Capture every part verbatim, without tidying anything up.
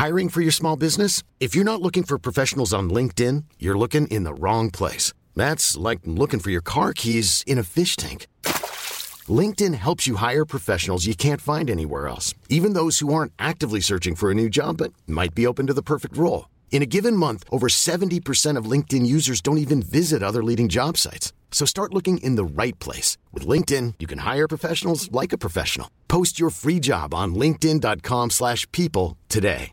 Hiring for your small business? If you're not looking for professionals on LinkedIn, you're looking in the wrong place. That's like looking for your car keys in a fish tank. LinkedIn helps you hire professionals you can't find anywhere else, even those who aren't actively searching for a new job but might be open to the perfect role. In a given month, over seventy percent of LinkedIn users don't even visit other leading job sites. So start looking in the right place. With LinkedIn, you can hire professionals like a professional. Post your free job on linkedin dot com slash people today.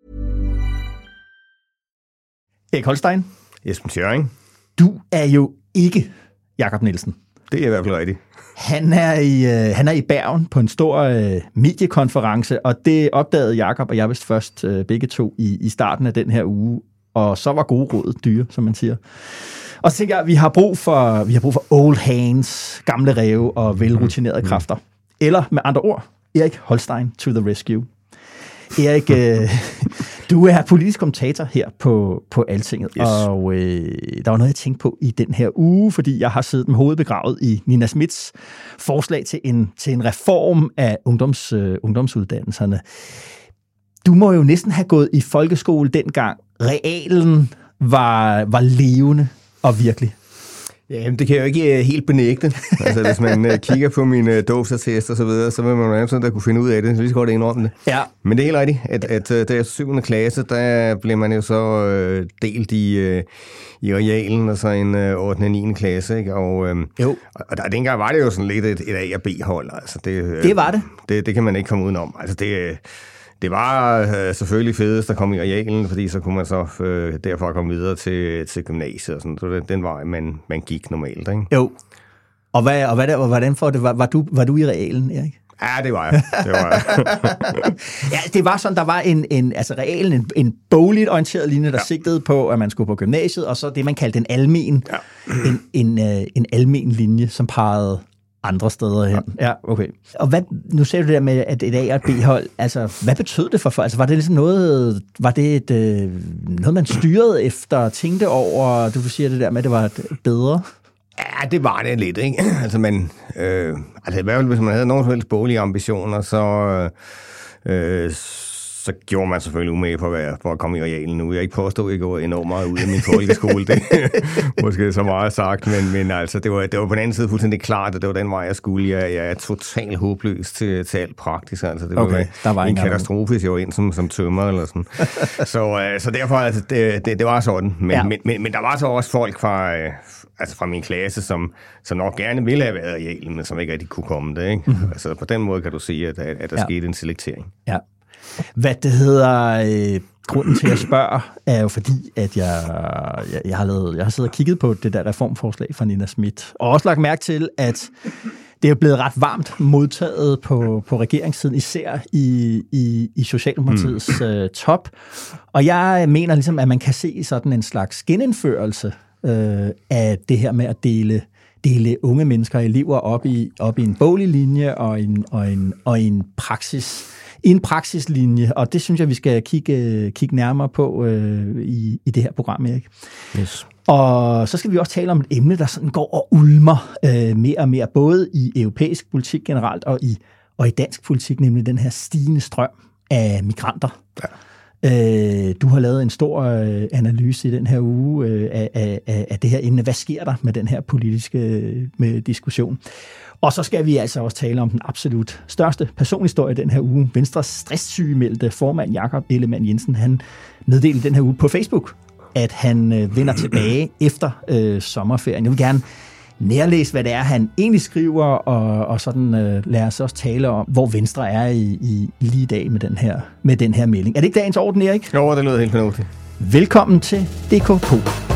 Erik Holstein. Esben Schøring. Du er jo ikke Jakob Nielsen. Det er i hvert fald rigtigt. Han er i, øh, han er i Bergen på en stor øh, mediekonference, og det opdagede Jakob og jeg vist først øh, begge to i, i starten af den her uge. Og så var gode råd dyre, som man siger. Og så tænker jeg, at vi har brug for, vi har brug for old hands, gamle ræve og velrutinerede mm. kræfter. Eller med andre ord, Erik Holstein to the rescue. Erik, øh, du er politisk kommentator her på, på Altinget, yes. og øh, der var noget, jeg tænkte på i den her uge, fordi jeg har siddet med hovedet begravet i Nina Smiths forslag til en, til en reform af ungdoms, øh, ungdomsuddannelserne. Du må jo næsten have gået i folkeskole dengang realen var, var levende og virkelig. Ja, det kan jeg jo ikke uh, helt benægte. Altså, hvis man uh, kigger på mine uh, dåbsattest og så videre, så vil man jo sådan, der kunne finde ud af det. Så lige så godt indrømme det. Ja. Men det er helt rigtigt, at, at uh, da jeg syvende klasse, der blev man jo så uh, delt i, uh, i realen, og så en uh, ottende og niende klasse, ikke? Og, um, jo. og der, dengang var det jo sådan lidt et, et A- og B-hold. Altså, det, uh, det var det. det. Det kan man ikke komme udenom. Altså, det... Det var øh, selvfølgelig fedest at komme i realen, fordi så kunne man så øh, derfra komme videre til, til gymnasiet og sådan. Så det, den vej, man, man gik normalt, ikke? Jo. Og, hvad, og, hvad der, og hvordan for det? Var, var, du, var du i realen, Erik? Ja, det var jeg. Det var jeg. Ja, det var sådan, der var en, en altså realen, en, en bogligt orienteret linje, der ja. sigtede på, at man skulle på gymnasiet, og så det, man kaldte en almen, ja. en, en, øh, en almen linje, som pegede andre steder hen. Ja, ja okay. Og hvad, nu sagde du det der med, at et A- og et B-hold, altså, hvad betød det for folk? Altså, var det ligesom noget, var det et, øh, noget, man styrede efter, tænkte over, du siger det der med, at det var et bedre? Ja, det var det lidt, ikke? Altså, man, øh, altså i hvert fald, hvis man havde nogen fælles boglige ambitioner, så, øh, så gjorde man selvfølgelig umage for at, være, for at komme i realen nu. Jeg er ikke påstå, at jeg går enormt meget ud af min folkeskole. Det måske så meget sagt, men, men altså, det var, det var på den anden side fuldstændig klart, at det var den vej, jeg skulle. Jeg, jeg er totalt håbløs til, til alt praktisk. Altså, det okay, var, der var en katastrofe, hvis jeg var ind som, som tømmer eller sådan. så, øh, så derfor, altså, det, det, det var sådan. Men, ja. men, men, men der var så også folk fra... Øh, altså fra min klasse, som, som nok gerne ville have været i realen, men som ikke rigtig kunne komme det. Ikke? Mm-hmm. Altså på den måde kan du sige, at, at der ja. skete en selektering. Ja. Hvad det hedder, øh, grunden til at spørge, er jo fordi, at jeg, jeg, jeg, har lavet, jeg har siddet og kigget på det der reformforslag fra Nina Smith, og også lagt mærke til, at det er blevet ret varmt modtaget på, på regeringssiden, især i, i, i Socialdemokratiets mm. øh, top. Og jeg mener ligesom, at man kan se sådan en slags genindførelse øh, af det her med at dele dele unge mennesker og elever op i, op i en boglig linje og en, og en, og en praksis en praksislinje, og det synes jeg, vi skal kigge, kigge nærmere på øh, i, i det her program, Erik. Yes. Og så skal vi også tale om et emne, der sådan går og ulmer øh, mere og mere, både i europæisk politik generelt og i, og i dansk politik, nemlig den her stigende strøm af migranter. Ja. Øh, du har lavet en stor øh, analyse i den her uge øh, af, af, af det her emne. Hvad sker der med den her politiske med diskussion? Og så skal vi altså også tale om den absolut største personhistorie den her uge. Venstres stresssygemeldte formand Jakob Ellemann-Jensen, han meddelte den her uge på Facebook, at han øh, vender tilbage efter øh, sommerferien. Jeg vil gerne nærlæse, hvad det er, han egentlig skriver, og, og sådan øh, lad os også tale om, hvor Venstre er i, i lige i dag med den, her, med den her melding. Er det ikke dagens orden, Erik? Jo, det lyder helt fornuftigt. Velkommen til D K P O.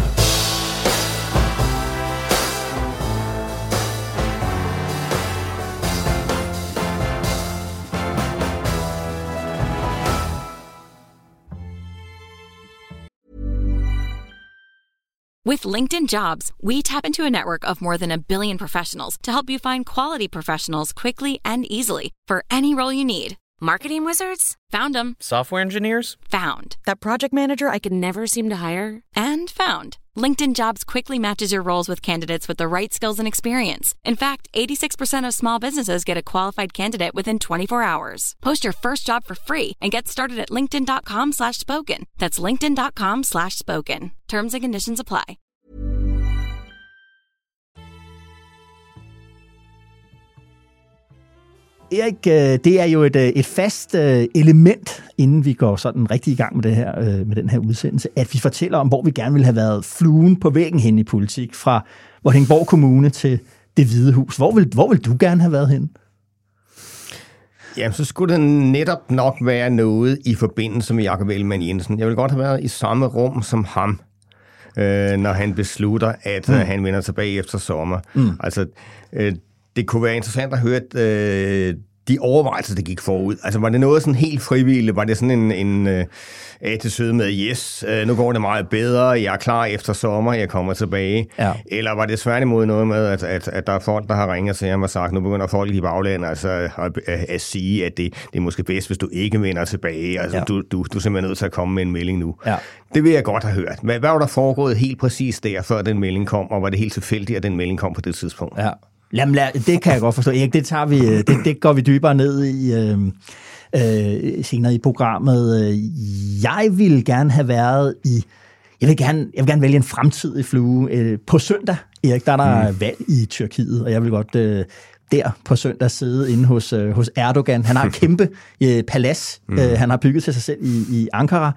With LinkedIn Jobs, we tap into a network of more than a billion professionals to help you find quality professionals quickly and easily for any role you need. Marketing wizards? Found them. Software engineers? Found. That project manager I could never seem to hire? And found. LinkedIn Jobs quickly matches your roles with candidates with the right skills and experience. In fact, eighty-six percent of small businesses get a qualified candidate within twenty-four hours. Post your first job for free and get started at linkedin.com slash spoken. That's linkedin.com slash spoken. Terms and conditions apply. Erik, det er jo et, et fast element, inden vi går sådan rigtig i gang med, det her, med den her udsendelse, at vi fortæller om, hvor vi gerne ville have været fluen på væggen hen i politik, fra Vordingborg Kommune til Det Hvide Hus. Hvor vil, hvor vil du gerne have været henne? Jamen, så skulle det netop nok være noget i forbindelse med Jakob Ellemann-Jensen. Jeg ville godt have været i samme rum som ham, øh, når han beslutter, at mm. øh, han vender tilbage efter sommer. Mm. Altså, øh, det kunne være interessant at høre øh, de overvejelser, der gik forud. Altså, var det noget sådan helt frivilligt? Var det sådan en, en øh, attitude med, yes, øh, nu går det meget bedre, jeg er klar efter sommer, jeg kommer tilbage? Ja. Eller var det svært imod noget med, at, at, at der er folk, der har ringet til ham og sagt, nu begynder folk i baglandet altså, at, at, at sige, at det, det er måske bedst, hvis du ikke vender tilbage. Altså, ja. du, du, du er simpelthen nødt til at komme med en melding nu. Ja. Det vil jeg godt have hørt. Hvad, hvad var der foregået helt præcis der, før den melding kom, og var det helt tilfældigt, at den melding kom på det tidspunkt? Ja. Jamen, det kan jeg godt forstå. Erik, det, tager vi, det, det går vi dybere ned i øh, øh, senere i programmet. Jeg ville gerne have været i... Jeg vil gerne, jeg vil gerne vælge en fremtidig flue. Øh, på søndag, Erik, der er der mm. valg i Tyrkiet, og jeg vil godt øh, der på søndag sidde inde hos, øh, hos Erdogan. Han har et kæmpe øh, palads, mm. øh, han har bygget til sig selv i, i Ankara.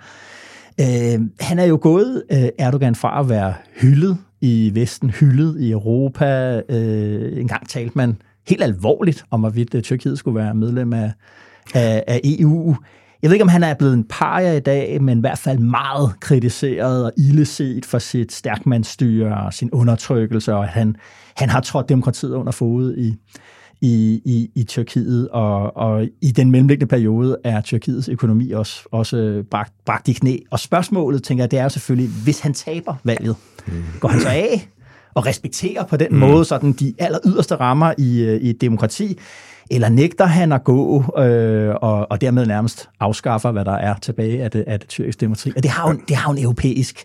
Øh, han er jo gået, øh, Erdogan, fra at være hyldet i Vesten, hyldet i Europa. Øh, en gang talte man helt alvorligt om, hvorvidt Tyrkiet skulle være medlem af, af, af E U. Jeg ved ikke, om han er blevet en paria i dag, men i hvert fald meget kritiseret og illeset for sit stærkmandsstyre og sin undertrykkelse, og at han, han har trådt demokratiet under fod i, i, i, i Tyrkiet, og, og i den mellemliggende periode er Tyrkiets økonomi også, også bragt, bragt i knæ. Og spørgsmålet, tænker jeg, det er jo selvfølgelig, hvis han taber valget, mm. går han så af og respekterer på den mm. måde sådan de aller yderste rammer i, i et demokrati, eller nægter han at gå øh, og, og dermed nærmest afskaffer, hvad der er tilbage af det, af det tyrkiske demokrati. Og det har jo, det har jo en europæisk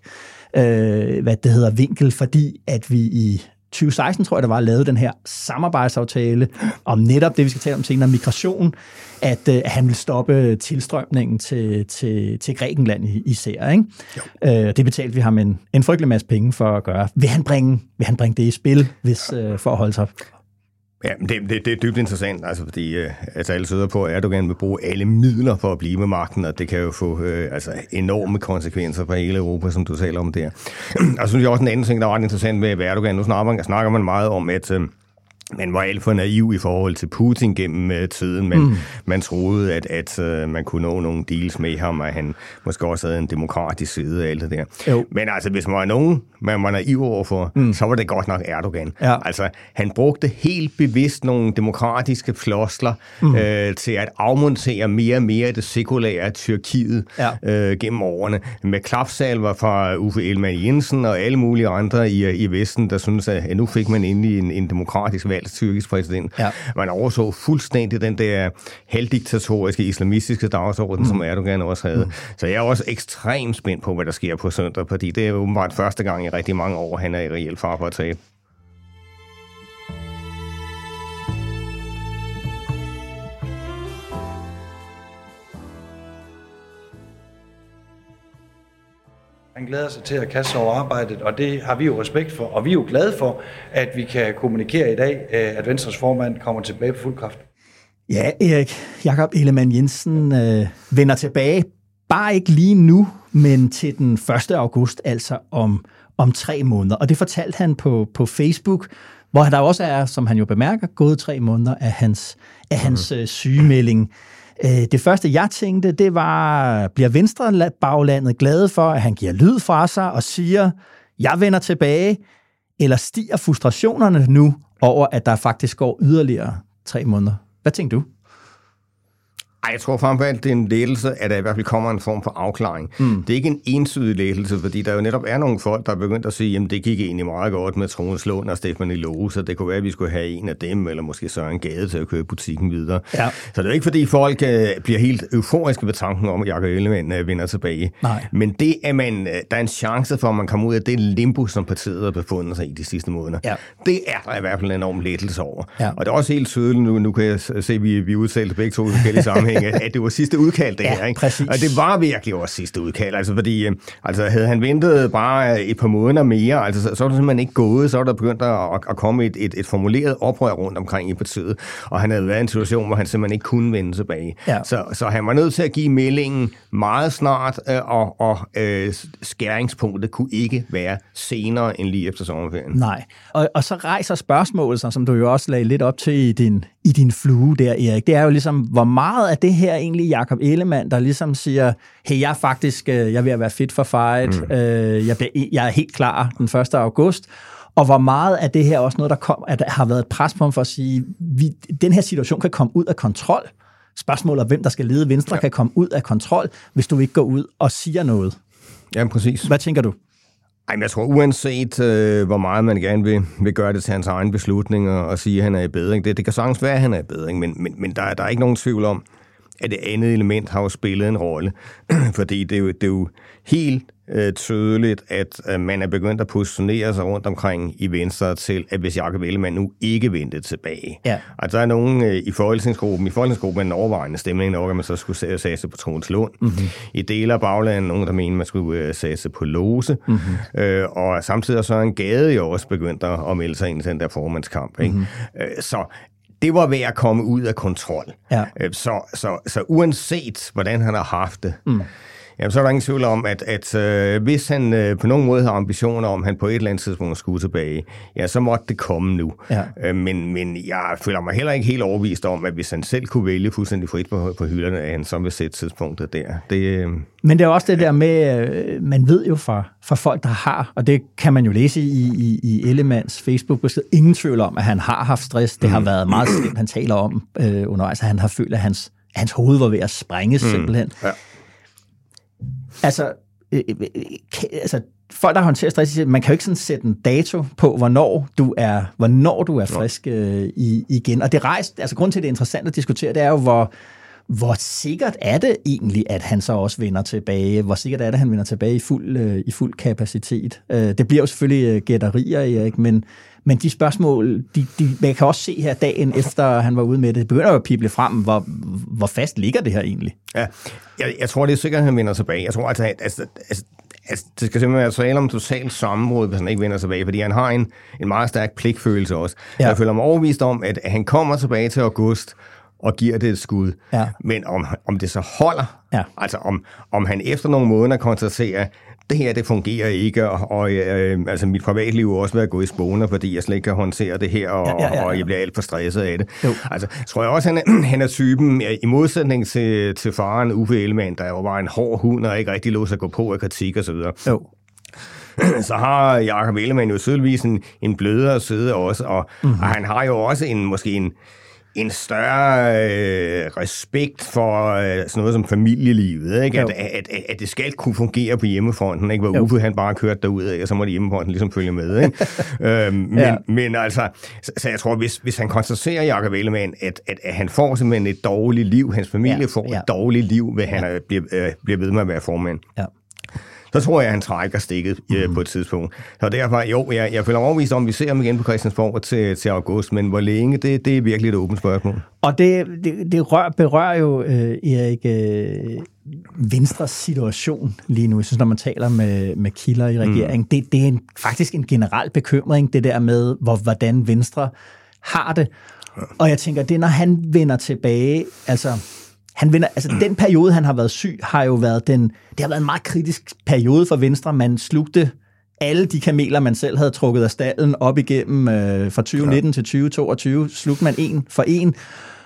øh, hvad det hedder, vinkel, fordi at vi i tyve seksten, tror jeg, der var lavet den her samarbejdsaftale om netop det, vi skal tale om senere, migration, at, øh, at han vil stoppe tilstrømningen til, til, til Grækenland især. Ikke? Øh, det betalte vi ham en, en frygtelig masse penge for at gøre. Vil han bringe, vil han bringe det i spil, hvis, øh, for at holde sig? Ja, det, det, det er dybt interessant, altså, fordi øh, altså, alle søder på, at Erdogan vil bruge alle midler for at blive med magten, og det kan jo få øh, altså, enorme konsekvenser for hele Europa, som du taler om der. Og så synes jeg også en anden ting, der er ret interessant med Erdogan. Nu snakker man, snakker man meget om, at... Øh, man var alt for naiv i forhold til Putin gennem uh, tiden, men mm. man troede, at, at uh, man kunne nå nogle deals med ham, og han måske også havde en demokratisk side af alt det der. Jo. Men altså, hvis man var nogen, man var naiv overfor, mm. så var det godt nok Erdogan. Ja. Altså, han brugte helt bevidst nogle demokratiske floskler mm. øh, til at afmontere mere og mere det sekulære Tyrkiet ja. øh, gennem årene. Med klapsalver fra Uffe Ellemann-Jensen og alle mulige andre i, i Vesten, der synes, at nu fik man endelig en, en demokratisk valgt tyrkisk præsident. Ja. Man overså fuldstændig den der halvdiktatoriske, islamistiske dagsorden, mm. som Erdogan også havde. Mm. Så jeg er også ekstremt spændt på, hvad der sker på søndag, fordi det er åbenbart første gang i rigtig mange år, han er i reelt far for at tabe. Han glæder sig til at kaste sig over arbejdet, og det har vi jo respekt for, og vi er jo glade for, at vi kan kommunikere i dag, at Venstres formand kommer tilbage på fuld kraft. Ja, Erik, Jakob Ellemann-Jensen øh, vender tilbage, bare ikke lige nu, men til den første august, altså om, om tre måneder. Og det fortalte han på, på Facebook, hvor der også er, som han jo bemærker, gået tre måneder af hans, af hans øh, sygemelding. Det første, jeg tænkte, det var, bliver Venstre-baglandet glade for, at han giver lyd fra sig og siger, jeg vender tilbage, eller stiger frustrationerne nu over, at der faktisk går yderligere tre måneder? Hvad tænker du? Ej, jeg tror frem for alt, det er en lettelse, at der i hvert fald kommer en form for afklaring. Mm. Det er ikke en ensidig lettelse, fordi der jo netop er nogle folk, der er begyndt at sige, jamen det gik egentlig meget godt med Troels Lund og Stephanie Lose, så det kunne være, at vi skulle have en af dem, eller måske Søren Gade til at køre butikken videre. Ja. Så det er ikke, fordi folk øh, bliver helt euforiske ved tanken om, at Jakob Ellemann øh, vinder tilbage. Nej. Men det er man, øh, der er en chance for, at man kommer ud af det limbo, som partiet har befundet sig i de sidste måneder. Ja. Det er der i hvert fald en enorm lettelse over. Ja. Og det er også helt tydeligt, nu, nu kan jeg se, at vi, vi udtalte begge to i forskellige sammenhænge, at det var sidste udkald, det ja, her. Ikke? Præcis. Og det var virkelig også sidste udkald, altså fordi altså, havde han ventet bare et par måneder mere, altså, så, så var det simpelthen ikke gået, så var der begyndt at, at komme et, et, et formuleret oprør rundt omkring i partiet, og han havde været i en situation, hvor han simpelthen ikke kunne vende tilbage. Ja. Så, så han var nødt til at give meldingen meget snart, og, og øh, skæringspunktet kunne ikke være senere end lige efter sommerferien. Nej, og, og så rejser spørgsmålet, som du jo også lagde lidt op til i din, i din flue der, Erik, det er jo ligesom, hvor meget af det her egentlig Jakob Ellemann, der ligesom siger, hey, jeg er faktisk, jeg er ved at være fit for fight, mm. øh, jeg, bliver, jeg er helt klar den første august, og hvor meget af det her også noget, der, kom, at der har været et pres på ham for at sige, vi, den her situation kan komme ud af kontrol. Spørgsmålet om, hvem der skal lede Venstre, ja. kan komme ud af kontrol, hvis du ikke går ud og siger noget. Ja, præcis. Hvad tænker du? Ej, men jeg tror, uanset øh, hvor meget man gerne vil, vil gøre det til hans egen beslutning og, og sige, at han er i bedring, det, det kan sagtens være, at han er i bedring, men, men, men der, der er ikke nogen tvivl om, at det andet element har jo spillet en rolle. Fordi det er jo, det er jo helt øh, tydeligt, at øh, man er begyndt at positionere sig rundt omkring i Venstre til, at hvis Jakob Ellemann nu ikke vendte tilbage. Ja. Altså der er nogen øh, i folketingsgruppen, i folketingsgruppen er en overvejende stemning nok, at man så skulle satse på Troels Lund. Mm-hmm. I dele af baglandet nogen, der mener, man skulle øh, satse på Lose. Mm-hmm. Øh, og samtidig er så en Gade jo også begyndt at melde sig ind i den der formandskamp. Ikke? Mm-hmm. Øh, så det var ved at komme ud af kontrol. Ja. Så, så, så uanset, hvordan han har haft det, mm. jamen, så er der ingen tvivl om, at, at øh, hvis han øh, på nogen måde har ambitioner om, han på et eller andet tidspunkt skulle tilbage, ja, så måtte det komme nu. Ja. Øh, men, men jeg føler mig heller ikke helt overbevist om, at hvis han selv kunne vælge fuldstændig frit på, på hylderne, at han så vil sætte tidspunktet der. Det, øh, men det er også det der med, øh, man ved jo fra, fra folk, der har, og det kan man jo læse i, i, i Ellemanns Facebook-besked, ingen tvivl om, at han har haft stress. Det har mm. været meget slemt, han taler om øh, undervejs, at han har følt, at hans, hans hoved var ved at sprænges mm. simpelthen. Ja. Altså, øh, øh, altså, folk, der håndterer stress, man kan jo ikke sådan sætte en dato på, hvornår du er, hvornår du er frisk øh, i, igen. Og det rejser, altså grund til, at det er interessant at diskutere, det er jo, hvor, hvor sikkert er det egentlig, at han så også vender tilbage? Hvor sikkert er det, at han vender tilbage i fuld, øh, i fuld kapacitet? Øh, det bliver jo selvfølgelig øh, gætterier, Erik, men Men de spørgsmål, de, de, man kan også se her dagen efter, han var ude med det, det begynder jo at pible frem, hvor, hvor fast ligger det her egentlig? Ja, jeg, jeg tror, det er sikkert, at han vender tilbage. Jeg tror, at altså, altså, altså, det skal simpelthen være tale om totalt sammenbrud, hvis han ikke vender tilbage, fordi han har en, en meget stærk pligtfølelse også. Ja. Jeg føler mig overbevist om, at han kommer tilbage til august, og giver det et skud. Ja. Men om, om det så holder, ja. altså om, om han efter nogle måneder konstaterer, det her, det fungerer ikke, og, og øh, altså mit privatliv er også ved at gå i spåner, fordi jeg slet ikke kan håndtere det her, og, ja, ja, ja, ja. og jeg bliver alt for stresset af det. Jo. Altså, tror jeg også, han er, han er typen, i modsætning til, til faren Uffe Ellemann, der jo var en hård hund, og ikke rigtig lå sig gå på af kritik og så videre. Jo. Så har Jakob Ellemann jo tydeligvis en, en blødere side også, og, mm-hmm. og han har jo også en, måske en en større øh, respekt for øh, sådan noget som familielivet, ikke? At, at, at, at det skal kunne fungere på hjemmefronten, ikke? Hvor Uffe han bare kørte derud, og så må de hjemmefronten ligesom følge med. Ikke? øhm, men, ja. men altså, så, så jeg tror, hvis, hvis han konstaterer, Jakob Ellemann, at, at, at han får simpelthen et dårligt liv, hans familie ja. får ja. et dårligt liv, ved ja. han bliver, øh, bliver ved med at være formand. Ja. Så tror jeg, at han trækker stikket mm. på et tidspunkt. Så derfor, jo, jeg, jeg føler mig overbevist om, at vi ser ham igen på Christiansborg til, til august, men hvor længe, det, det er virkelig et åbent spørgsmål. Og det, det, det rør, berører jo, øh, Erik, øh, Venstres situation lige nu. Jeg synes, når man taler med, med kilder i regeringen, mm. det, det er en, faktisk en generel bekymring, det der med, hvor, hvordan Venstre har det. Ja. Og jeg tænker, det er, når han vender tilbage, altså... Han vinder, altså den periode, han har været syg, har jo været den, det har været en meget kritisk periode for Venstre. Man slugte alle de kameler, man selv havde trukket af stallen op igennem øh, fra tyve nitten ja. til tyve toogtyve, slugte man en for en.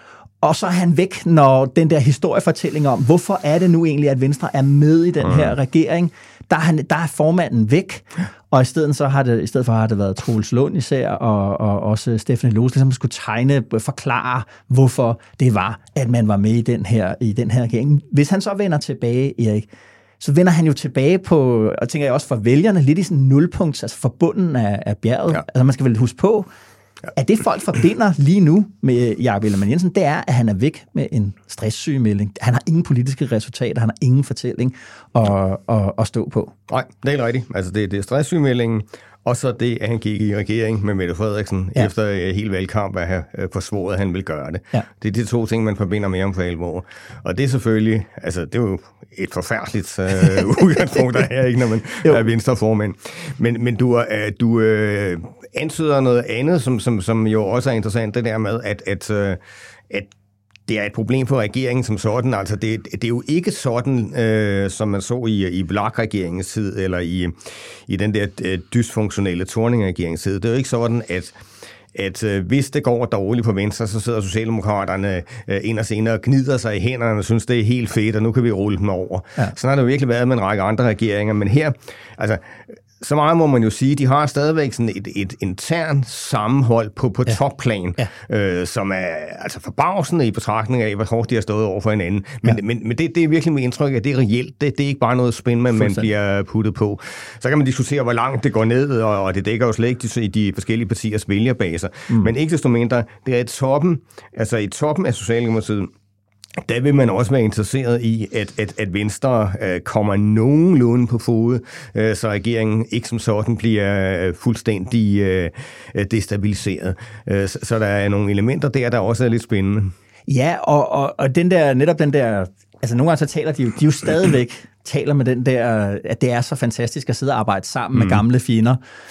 og så er han væk, når den der historiefortælling om, hvorfor er det nu egentlig, at Venstre er med i den her regering, der er, han, der er formanden væk, og i stedet, så har det, i stedet for har det været Troels Lund især, og, og også Stephanie Lose, som skulle tegne, forklare, hvorfor det var, at man var med i den her, i den her regering. Hvis han så vender tilbage, Erik, så vender han jo tilbage på, og tænker jeg også for vælgerne, lidt i sådan en nulpunkt, altså forbunden af, af bjerget. Ja. Altså man skal vel huske på, at det folk forbinder lige nu med Jakob Ellemann-Jensen, det er, at han er væk med en stresssygemelding. Han har ingen politiske resultater, han har ingen fortælling at, at, at stå på. Nej, det er ikke rigtigt. Altså det, det er stresssygemeldingen, og så det, at han gik i regering med Mette Frederiksen, ja. efter hele valgkamp at have forsvoret, at han vil gøre det. Ja. Det er de to ting, man forbinder med ham for alvor. Og det er selvfølgelig, altså det er jo et forfærdeligt uh, udgangspunkt, der er, ikke, når man er venstreformand. Men, men du, uh, du uh, antyder noget andet, som, som, som jo også er interessant, det der med, at, at, uh, at det er et problem for regeringen som sådan. Altså, det, det er jo ikke sådan, øh, som man så i, i V L A K-regeringens tid, eller i, i den der øh, dysfunktionelle Thorning-regeringens tid. Det er jo ikke sådan, at at øh, hvis det går dårligt på Venstre, så sidder Socialdemokraterne øh, ind og senere og gnider sig i hænderne og synes, det er helt fedt, og nu kan vi rulle dem over. Ja. Sådan har det jo virkelig været med en række andre regeringer, men her, altså, så meget må man jo sige, de har stadigvæk sådan et, et intern sammenhold på, på ja. topplan, ja. Øh, som er altså forbavsende i betragtning af, hvor hårdt de har stået over for hinanden. Men, ja. men, men det, det er virkelig mit indtryk, at det er reelt. Det, det er ikke bare noget spin, man, man bliver puttet på. Så kan man diskutere, hvor langt det går ned, og, og det dækker jo slet ikke de, de forskellige partiers vælgerbaser. Mm. Men ikke desto mindre, det er i toppen, altså i toppen af Socialdemokratiet, der vil man også være interesseret i, at, at, at Venstre øh, kommer nogenlunde på fod, øh, så regeringen ikke som sådan bliver øh, fuldstændig øh, destabiliseret. Øh, så, så der er nogle elementer der, der også er lidt spændende. Ja, og, og, og den der, netop den der, altså nogle gange så taler de jo, de jo stadigvæk taler med den der, at det er så fantastisk at sidde og arbejde sammen mm. med gamle fjender.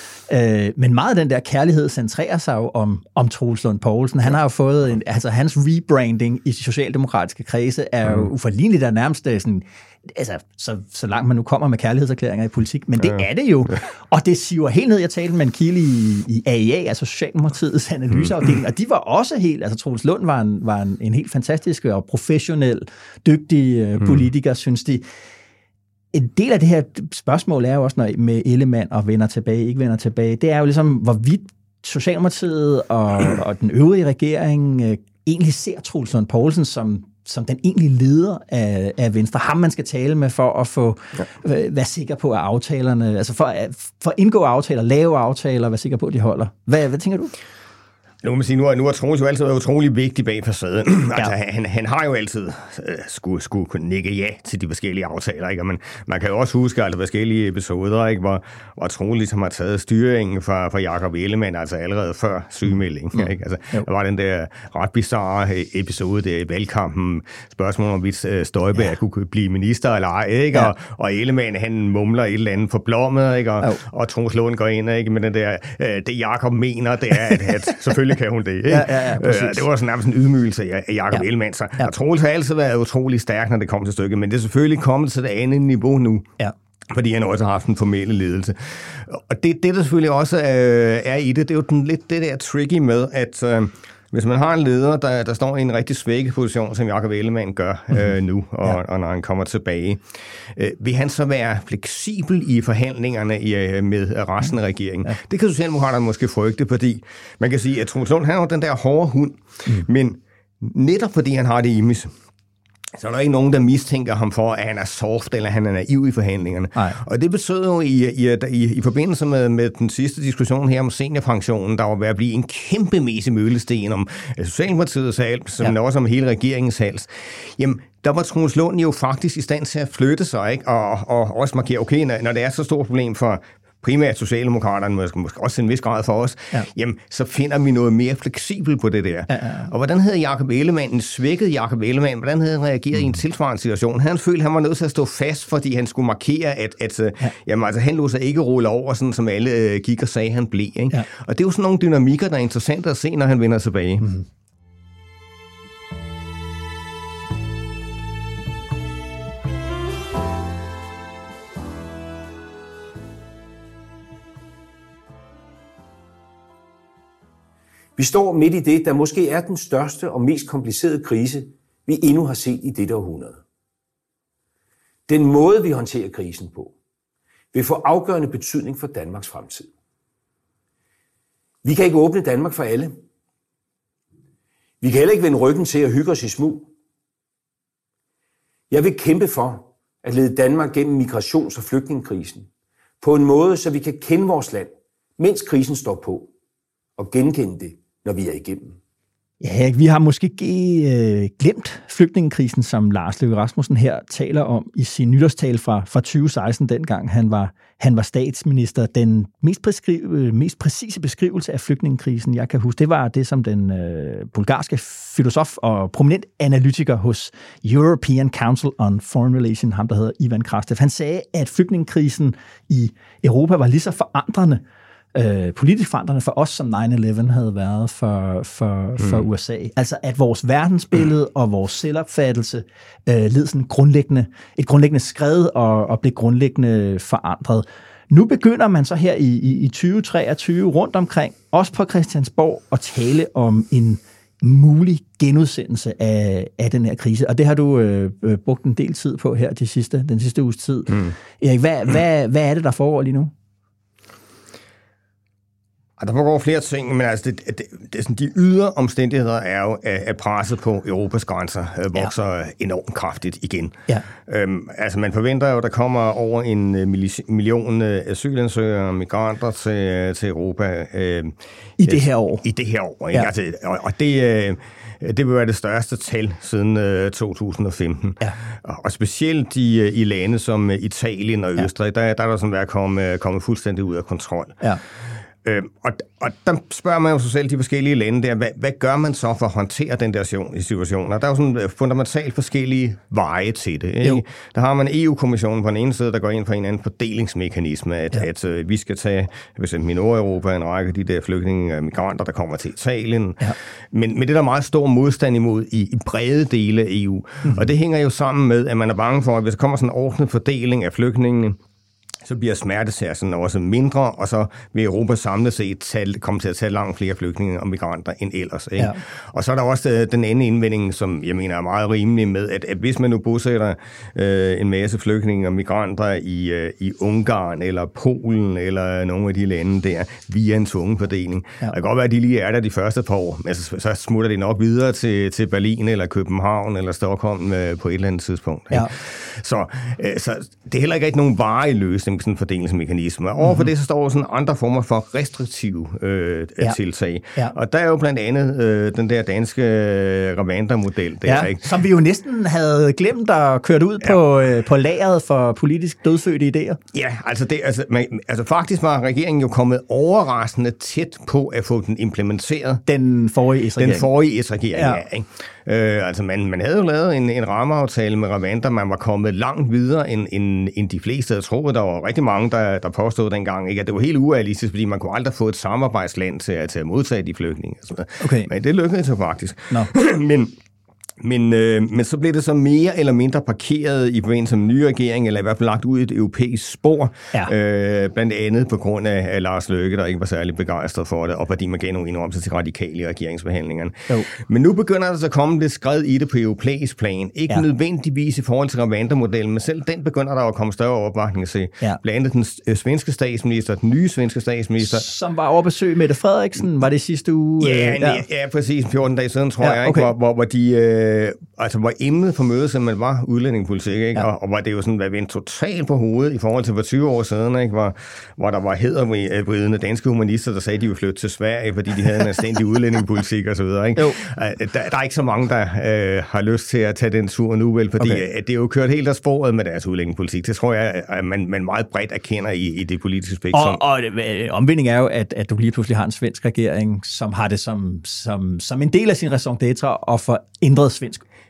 Øh, men meget af den der kærlighed centrerer sig jo om, om Troels Lund Poulsen. Han har jo fået, en, altså hans rebranding i de socialdemokratiske kredse er jo uforligneligt der nærmest sådan, altså så, så langt man nu kommer med kærlighedserklæringer i politik, men det ja. er det jo. Og det siver helt ned, jeg talte med en kilde i, i A I A, altså Socialdemokratiets analyseafdeling, og de var også helt, altså Troels Lund var en, var en, en helt fantastisk og professionel, dygtig uh, politiker, mm. synes de. En del af det her spørgsmål er jo også, når med Ellemann og vender tilbage, ikke vender tilbage, det er jo ligesom, hvorvidt Socialdemokratiet og, og den øvrige regering øh, egentlig ser Troels Lund Poulsen som, som den egentlige leder af, af Venstre. Ham man skal tale med for at få ja. øh, være sikker på, at aftalerne, altså for, for at indgå aftaler, lave aftaler, være sikker på, at de holder. Hvad, hvad tænker du? Nu må man sige, nu har, nu har Troels jo altid været utrolig vigtig bag facaden. Ja. Altså, han, han har jo altid øh, skulle, skulle kunne nikke ja til de forskellige aftaler, ikke? Og man, man kan jo også huske altså forskellige episoder, ikke? Hvor, hvor Troels ligesom har taget styringen fra, fra Jakob Ellemann, altså allerede før sygemeldingen. Mm. Ikke? Altså, der var den der ret bizarre episode der i valgkampen, spørgsmål om, hvis Støjberg ja. kunne blive minister eller ej, ikke? Ja. Og, og Ellemann, han mumler et eller andet forblommet, ikke? Og, oh. og Troels Lund går ind, ikke? Men den der, øh, det Jakob mener, det er, at, at selvfølgelig kan hun det, ikke? Ja, ja, ja, øh, det var sådan nærmest en ydmygelse af Jakob ja. Ellemann. Så ja. Troels har altid været utrolig stærk, når det kom til stykket, men det er selvfølgelig kommet til det andet niveau nu. Ja. Fordi han også har haft en formelle ledelse. Og det, det der selvfølgelig også øh, er i det, det er jo den, lidt det der tricky med, at øh, hvis man har en leder, der, der står i en rigtig svækket position, som Jakob Ellemann gør øh, nu, og, ja. og når han kommer tilbage, øh, vil han så være fleksibel i forhandlingerne i, øh, med resten af regeringen? Ja. Det kan Socialdemokraterne måske frygte, fordi man kan sige, at Troels Lund, han har den der hårde hund, mm. men netop fordi han har det image, så er der ikke nogen, der mistænker ham for, at han er soft, eller han er naiv i forhandlingerne. Nej. Og det betød jo i, i, i, i forbindelse med, med den sidste diskussion her om seniorpensionen, der var ved at blive en kæmpemæssig mølesten om Socialdemokratiets hals, som ja. også om hele regeringens hals. Jamen, der var Troels Lund jo faktisk i stand til at flytte sig, ikke? Og, og også markere, okay, når, når det er så stort problem for primært Socialdemokraterne, måske, måske også en vis grad for os, ja. jamen, så finder vi noget mere fleksibelt på det der. Ja, ja, ja. Og hvordan havde Jakob Ellemann, en svækket Jakob Ellemann, hvordan havde han reageret mm. i en tilsvarende situation? Han følte, han var nødt til at stå fast, fordi han skulle markere, at, at ja. jamen, altså, han lod sig ikke rulle over, sådan som alle øh, gik og sagde, han blev. Ikke? Ja. Og det er jo sådan nogle dynamikker, der er interessante at se, når han vender tilbage. Mm. Vi står midt i det, der måske er den største og mest komplicerede krise, vi endnu har set i dette århundrede. Den måde, vi håndterer krisen på, vil få afgørende betydning for Danmarks fremtid. Vi kan ikke åbne Danmark for alle. Vi kan heller ikke vende ryggen til at hygge os i smug. Jeg vil kæmpe for at lede Danmark gennem migrations- og flygtningekrisen på en måde, så vi kan kende vores land, mens krisen står på, og genkende det, når vi er igennem. Ja, vi har måske øh, glemt flygtningekrisen, som Lars Løkke Rasmussen her taler om i sin nytårstale fra, fra tyve seksten, dengang han var, han var statsminister. Den mest, beskrive, mest præcise beskrivelse af flygtningekrisen, jeg kan huske, det var det, som den øh, bulgarske filosof og prominent analytiker hos European Council on Foreign Relations, ham der hedder Ivan Krastev, han sagde, at flygtningekrisen i Europa var lige så forandrende, Øh, politisk forandrende for os, som nine eleven havde været for, for, for mm. U S A. Altså, at vores verdensbillede og vores selvopfattelse øh, led sådan grundlæggende, et grundlæggende skred og, og blev grundlæggende forandret. Nu begynder man så her i, i, i tyve treogtyve rundt omkring, også på Christiansborg, at tale om en mulig genudsendelse af, af den her krise. Og det har du øh, brugt en del tid på her de sidste, den sidste uges tid. Mm. Erik, hvad, hvad, hvad er det, der foregår lige nu? Der foregår flere ting, men altså det, det, det, sådan, de ydre omstændigheder er jo, at presset på Europas grænser øh, vokser ja. enormt kraftigt igen. Ja. Øhm, altså man forventer jo, at der kommer over en million asylansøgere og migranter til, til Europa. Øh, I det her år. I det her år, ikke? Ja. Altså, og, og det... Øh, Det vil være det største tal siden øh, to tusind og femten. Ja. Og specielt i, i lande som Italien og Østrig, ja. der, der er der sådan været kommet, kommet fuldstændig ud af kontrol. Ja. Øh, og, og der spørger man jo sig selv, de forskellige lande der, hvad, hvad gør man så for at håndtere den der situation? Og der er jo sådan fundamentalt forskellige veje til det. Ikke? Der har man E U-kommissionen på den ene side, der går ind for en anden fordelingsmekanisme, at, ja. at, at vi skal tage, hvis i Nordeuropa, en række af de der flygtninge og migranter, der kommer til Italien. Ja. Men, men det er der meget stor modstand imod i, i brede dele af E U. Mm-hmm. Og det hænger jo sammen med, at man er bange for, at hvis der kommer sådan en ordnet fordeling af flygtningene, så bliver smertesærsen også mindre, og så vil Europa samlet set tage, komme til at tage langt flere flygtninge og migranter end ellers. Ikke? Ja. Og så er der også den anden indvending, som jeg mener er meget rimelig med, at, at hvis man nu bosætter øh, en masse flygtninge og migranter i, øh, i Ungarn eller Polen eller nogle af de lande der, via en tvungen fordeling. Ja. Det kan godt være, at de lige er der de første par år, men så, så smutter de nok videre til, til Berlin eller København eller Stockholm øh, på et eller andet tidspunkt. Ikke? Ja. Så, øh, så det er heller ikke rigtig nogen varig løsning, sådan en fordelingsmekanisme. Og overfor mm-hmm. det så står sådan andre former for restriktive øh, ja. tiltag. Ja. Og der er jo blandt andet øh, den der danske øh, Rwanda-model. Der, ja, ikke? Som vi jo næsten havde glemt at køre ud ja. på, øh, på lageret for politisk dødfødte idéer. Ja, altså, det, altså, man, altså faktisk var regeringen jo kommet overraskende tæt på at få den implementeret. Den forrige S-regering. Den forrige S-regering, ja. ja ikke? Øh, altså man, man havde jo lavet en, en rammeaftale med Rwanda, man var kommet langt videre end, end, end de fleste. Jeg tror, der var rigtig mange, der, der påstod dengang, ikke, at det var helt urealistisk, fordi man kunne aldrig få et samarbejdsland til at, til at modtage de flygtninge. Okay. Men det lykkedes jo faktisk. No. Men Men, øh, men så blev det så mere eller mindre parkeret i forbindelse med en ny regering, eller i hvert fald lagt ud i et europæisk spor, ja. øh, blandt andet på grund af, af Lars Løkke, der ikke var særlig begejstret for det, og fordi man gav nogle indrømmelser til radikale i regeringsbehandlingerne. Jo. Men nu begynder der så at komme lidt skred i det på europæisk plan. Ikke ja. nødvendigvis i forhold til Rwanda-modellen, men selv den begynder der at komme større opbakning til. Ja. Blandt andet den svenske statsminister, den nye svenske statsminister. Som var over besøg Mette Frederiksen, var det sidste uge? Ja, ja. ja præcis. fjorten dage siden, tror ja, jeg, okay. ikke, hvor, hvor, hvor de... Øh, altså, hvor emnet for mødet simpelthen var udlændingepolitik, ikke? Ja. Og, og hvor det jo sådan var vendt totalt på hovedet i forhold til for tyve år siden, ikke? Hvor, hvor der var hædervridende danske humanister, der sagde, at de ville flytte til Sverige, fordi de havde en anstændig udlændingepolitik og så videre, ikke? Der, der er ikke så mange, der øh, har lyst til at tage den tur nu, vel? Fordi okay. det er jo kørt helt af sporet med deres udlændingepolitik. Det tror jeg, at man, man meget bredt erkender i, i det politiske spektrum. Og, og omvending er jo, at, at du lige pludselig har en svensk regering, som har det som, som, som en del af sin raison d'être og for ændret svensk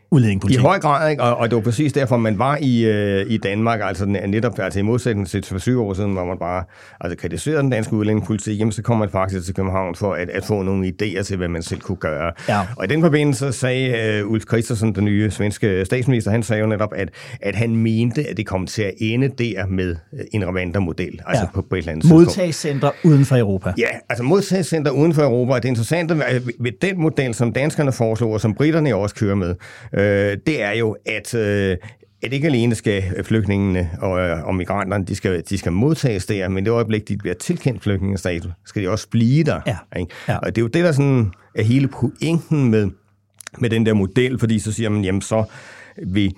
udlændingepolitik. I høj grad, ikke? Og, og det var præcis derfor, man var i, øh, i Danmark, altså netop altså i modsætning til for syv år siden, hvor man bare altså, kritiserede den danske udlændingepolitik, jamen så kom man faktisk til København for at, at få nogle idéer til, hvad man selv kunne gøre. Ja. Og i den forbindelse sagde øh, Ulf Kristersson, den nye svenske statsminister, han sagde jo netop, at, at han mente, at det kom til at ende der med en Rwanda-model, altså ja. på, på et eller andet modtagscenter uden for Europa. Ja, altså modtagscenter uden for Europa, og det interessante ved den model, som danskerne foreslår, og som britterne også kører med, øh, det er jo, at, øh, at ikke alene skal flygtningene og, og migranterne, de skal, de skal modtages der, men det øjeblik, de bliver tilkendt flygtningestatus, skal de også blive der. Ja. Ikke? Ja. Og det er jo det, der sådan er hele pointen med, med den der model, fordi så siger man, jamen så vil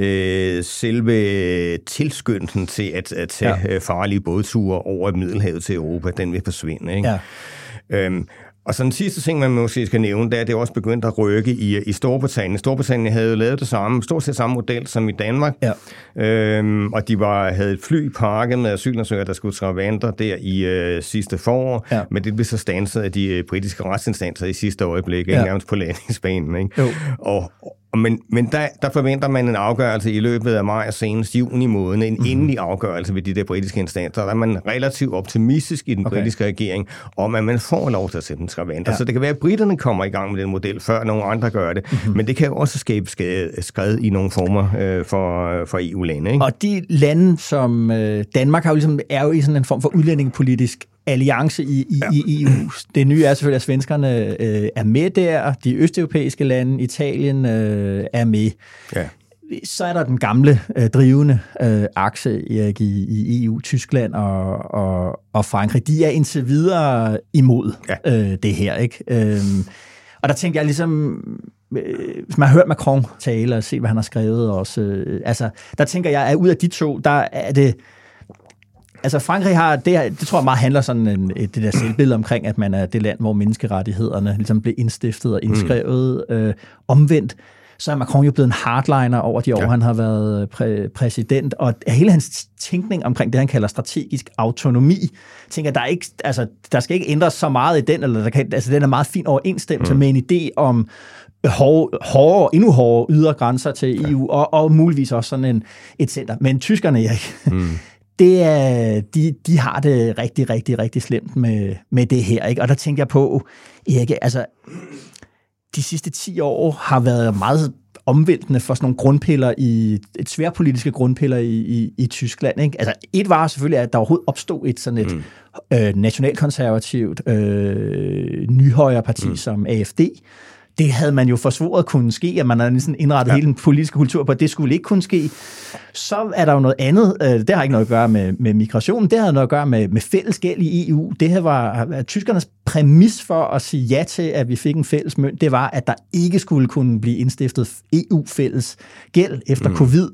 øh, selve tilskyndelsen til at, at tage ja. farlige bådture over Middelhavet til Europa, den vil forsvinde. Ikke? Ja. Øhm, Og så den sidste ting, man måske skal nævne, det er, at det også begyndt at rykke i, i Storbritannien. Storbritannien havde jo lavet det samme, stort set samme model som i Danmark. Ja. Øhm, og de var, havde et fly pakket med asylansøgere, der skulle til Rwanda der i øh, sidste forår. Ja. Men det blev så standset af de øh, britiske retsinstanser i sidste øjeblik, ja. nærmest på landingsbanen. Ikke? Og, Men, men der, der forventer man en afgørelse i løbet af maj og senest juni måned, en mm-hmm. endelig afgørelse ved de der britiske instanser. Der er man relativt optimistisk i den okay. britiske regering om, at man får lov til at sætte den til Rwanda. Ja. Så det kan være, at britterne kommer i gang med den model, før nogle andre gør det. Mm-hmm. Men det kan jo også skabe skred i nogle former øh, for, for E U-lande. Ikke? Og de lande, som øh, Danmark har jo ligesom, er jo i sådan en form for udlændingepolitisk alliance i, i, ja. i E U. Det nye er selvfølgelig, at svenskerne øh, er med der, de østeuropæiske lande, Italien øh, er med. Ja. Så er der den gamle øh, drivende øh, akse Erik, i, i E U, Tyskland og, og, og Frankrig. De er indtil videre imod ja. øh, det her. Ikke? Øhm, og der tænkte jeg ligesom, øh, hvis man har hørt Macron tale og se, hvad han har skrevet også, øh, altså, der tænker jeg, at ud af de to, der er det. Altså Frankrig har, det, det tror jeg meget handler sådan en, det der selvbillede omkring, at man er det land, hvor menneskerettighederne ligesom blev indstiftet og indskrevet. Mm. Øh, omvendt, så er Macron jo blevet en hardliner over de år, ja. han har været præ- præsident, og hele hans tænkning omkring det, han kalder strategisk autonomi, tænker, der er ikke, altså, der skal ikke ændres så meget i den, eller der kan, altså, den er meget fin overensstemmelse mm. med en idé om hårde, hårde, endnu hårdere ydre grænser til E U, ja. og, og muligvis også sådan en, et center. Men tyskerne, Erik, mm. Det er, de, de har det rigtig, rigtig, rigtig slemt med, med det her. Ikke? Og der tænker jeg på, Erik, altså, de sidste ti år har været meget omvæltende for sådan nogle grundpiller i, et sværpolitiske grundpiller i, i, i Tyskland. Ikke? Altså, et var selvfølgelig, at der overhovedet opstod et sådan et mm. øh, nationalkonservativt øh, nyhøjreparti mm. som A F D. Det havde man jo forsvoret kunne ske, at man havde sådan indrettet ja. hele den politiske kultur på, at det skulle ikke kunne ske. Så er der jo noget andet. Det har ikke noget at gøre med, med migration. Det har noget at gøre med, med fælles gæld i E U. Det her var tyskernes præmis for at sige ja til, at vi fik en fælles mønt. Det var, at der ikke skulle kunne blive indstiftet E U-fælles gæld efter mm. covid.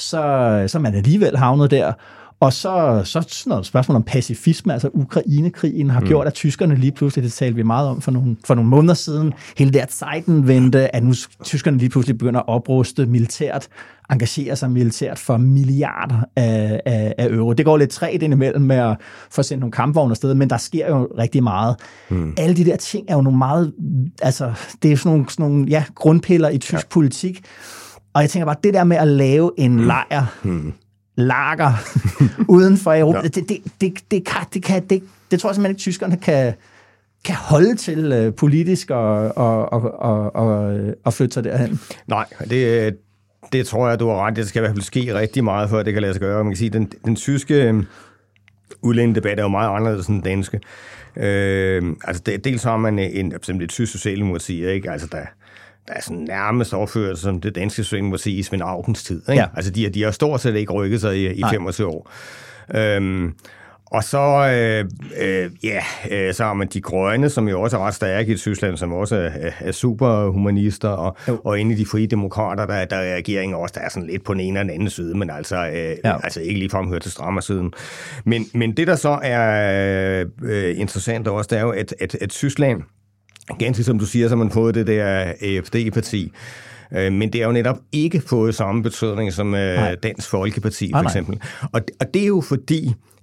Så, så man alligevel havnet der. Og så, så sådan noget spørgsmål om pacifisme, altså Ukrainekrigen har mm. gjort, at tyskerne lige pludselig, det talte vi meget om for nogle, for nogle måneder siden, hele der Zeitenwende, at nu tyskerne lige pludselig begynder at opruste militært, engagere sig militært for milliarder af, af, af euro. Det går lidt træt indimellem med at få sendt nogle kampvogne afsted, men der sker jo rigtig meget. Mm. Alle de der ting er jo nogle meget, altså det er sådan nogle, sådan nogle ja, grundpiller i tysk ja. politik. Og jeg tænker bare, det der med at lave en lejr, mm. lager uden for Europa. Ja. Det, det, det, det, kan, det, kan, det, det tror jeg simpelthen ikke, tyskerne kan, kan holde til uh, politisk og, og, og, og, og, og flytte sig derhen. Nej, det, det tror jeg, du har ret. Det skal i hvert fald ske rigtig meget, før det kan lade sig gøre. Man kan sige, den, den tyske udlændingedebat er jo meget anderledes end den danske. Øh, altså, det, dels har man en, en, et tysk socialdemokrati, ikke? Altså, der der er sådan nærmest overført som det danske socialdemokrati i Svend Aukens tid. Ikke? Ja. Altså, de, de har stort set ikke rykket sig i, i femogtyve år. Øhm, og så, øh, øh, ja, øh, så har man de grønne, som jo også er ret stærke i Tyskland, som også er, er superhumanister, og, og inde i de frie demokrater, der, der er regeringen også, der er sådan lidt på den ene og den anden side, men altså, øh, ja. altså ikke ligefrem hører til strammersiden. Men, men det, der så er øh, interessant også, det er jo, at, at, at Tyskland, ganske som du siger, så har man fået det der A F D-parti. Men det er jo netop ikke fået samme betydning som nej. Dansk Folkeparti, for eksempel. Og, og det er jo fordi,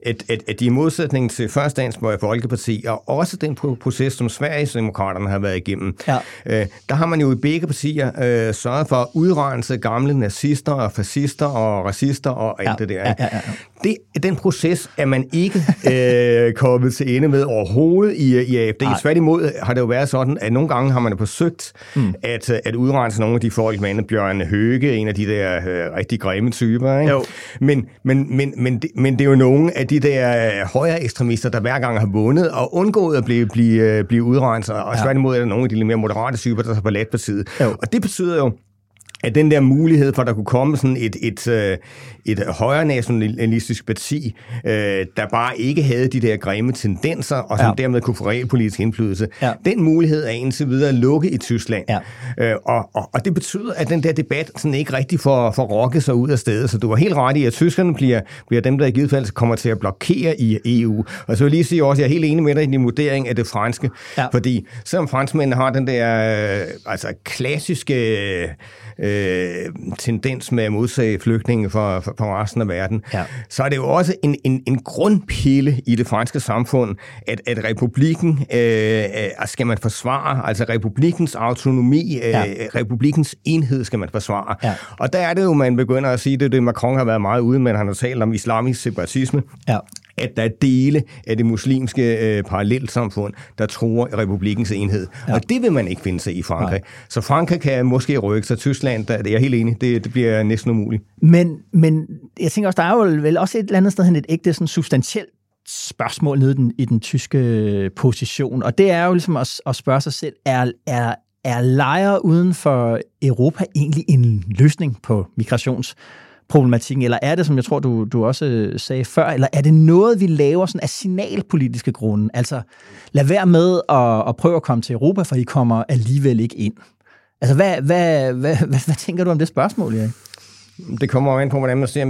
at, at, at de i modsætning til Første Dansk Folkeparti, og også den proces, som Sverigesdemokraterne har været igennem, ja. øh, der har man jo i begge partier øh, sørget for at udrense gamle nazister og fascister og racister og alt ja. det der. Ja, ja, ja. Det, den proces er man ikke øh, kommet til ende med overhovedet i, i A F D. Tværtimod har det jo været sådan, at nogle gange har man forsøgt mm. at, at udrense nogle af de folk, med Bjørn Høge, en af de der øh, rigtig grimme typer. Ikke? Men, men, men, men, det, men det er jo nogle af de der højere ekstremister, der hver gang har vundet og undgået at blive, blive, blive udrenset. Og ja. tværtimod er der nogle af de lidt mere moderate typer, der er på let på side. Og det betyder jo, at den der mulighed for, at der kunne komme sådan et, et, et, et højere nationalistisk parti, øh, der bare ikke havde de der grimme tendenser, og som ja. dermed kunne få realpolitisk indflydelse, ja. den mulighed er indtil videre lukket i Tyskland. Ja. Øh, og, og, og det betyder, at den der debat sådan ikke rigtig får, får rokket sig ud af stedet. Så du har helt ret i, at tyskerne bliver, bliver dem, der i givet fald kommer til at blokere i E U. Og så vil jeg lige sige også, at jeg er helt enig med dig i din vurdering af det franske, ja. fordi selvom franskmændene har den der øh, altså klassiske Øh, tendens med at modsage flygtninge fra, fra resten af verden, ja. så er det jo også en, en, en grundpille i det franske samfund, at, at republikken øh, skal man forsvare, altså republikkens autonomi, øh, ja. republikkens enhed skal man forsvare. Ja. Og der er det jo, man begynder at sige, det det Macron har været meget ude, men han har talt om islamisk separatisme. Ja. At der er dele af det muslimske øh, parallelsamfund, der truer republikkens enhed. Ja. Og det vil man ikke finde sig i Frankrig. Ja. Så Frankrig kan måske rykke sig. Tyskland, der, det er jeg helt enig, det, det bliver næsten umuligt. Men, men jeg tænker også, der er jo vel også et eller andet sted hen et ægte sådan substantielt spørgsmål nede i den, i den tyske position, og det er jo ligesom at, at spørge sig selv, er, er, er lejre uden for Europa egentlig en løsning på migrations problematikken, eller er det, som jeg tror, du, du også sagde før, eller er det noget, vi laver sådan af signalpolitiske grunde? Altså, lad være med at, at prøve at komme til Europa, for I kommer alligevel ikke ind. Altså, hvad, hvad, hvad, hvad, hvad tænker du om det spørgsmål, Erik? Det kommer jo an på, hvordan man ser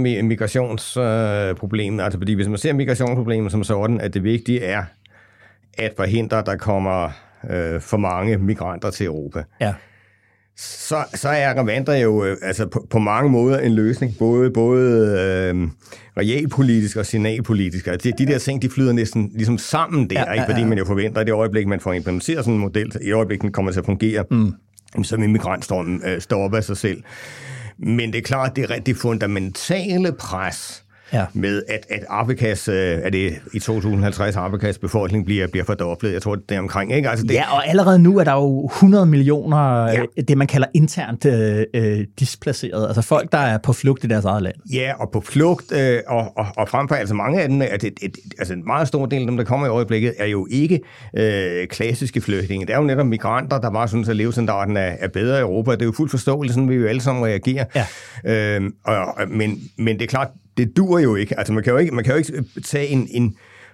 migrationsproblemet. Altså, fordi hvis man ser migrationsproblemet som sådan, at det vigtige er at forhindre, at der kommer øh, for mange migranter til Europa. Ja. Så, så er Rwanda jo øh, altså på, på mange måder en løsning, både, både øh, realpolitisk og signalpolitisk. Altså, de, de der ting, de flyder næsten ligesom sammen der, ja, ikke? Fordi ja, ja. man jo forventer, at det øjeblik, man får implementeret sådan en model, i øjeblik, den kommer til at fungere, mm. så vil migrantstormen øh, stå op af sig selv. Men det er klart, det er rigtig fundamentale pres, ja. med at, at Afrikas, er det i to tusind og halvtreds, Afrikas befolkning bliver, bliver fordoblet. Jeg tror, det er omkring, ikke? Altså det... Ja, og allerede nu er der jo hundrede millioner, ja. det man kalder internt øh, displaceret. Altså folk, der er på flugt i deres eget land. Ja, og på flugt, øh, og, og, og frem for altså mange af dem, at et, et, altså en meget stor del af dem, der kommer i øjeblikket, er jo ikke øh, klassiske flygtninge. Det er jo netop migranter, der bare synes, at levestandarden er, er bedre i Europa. Det er jo fuldt forståeligt, sådan vi jo alle sammen reagerer. Ja. Øh, og, men, men det er klart, det dur jo ikke. Altså man kan jo ikke, man kan jo ikke tage en, en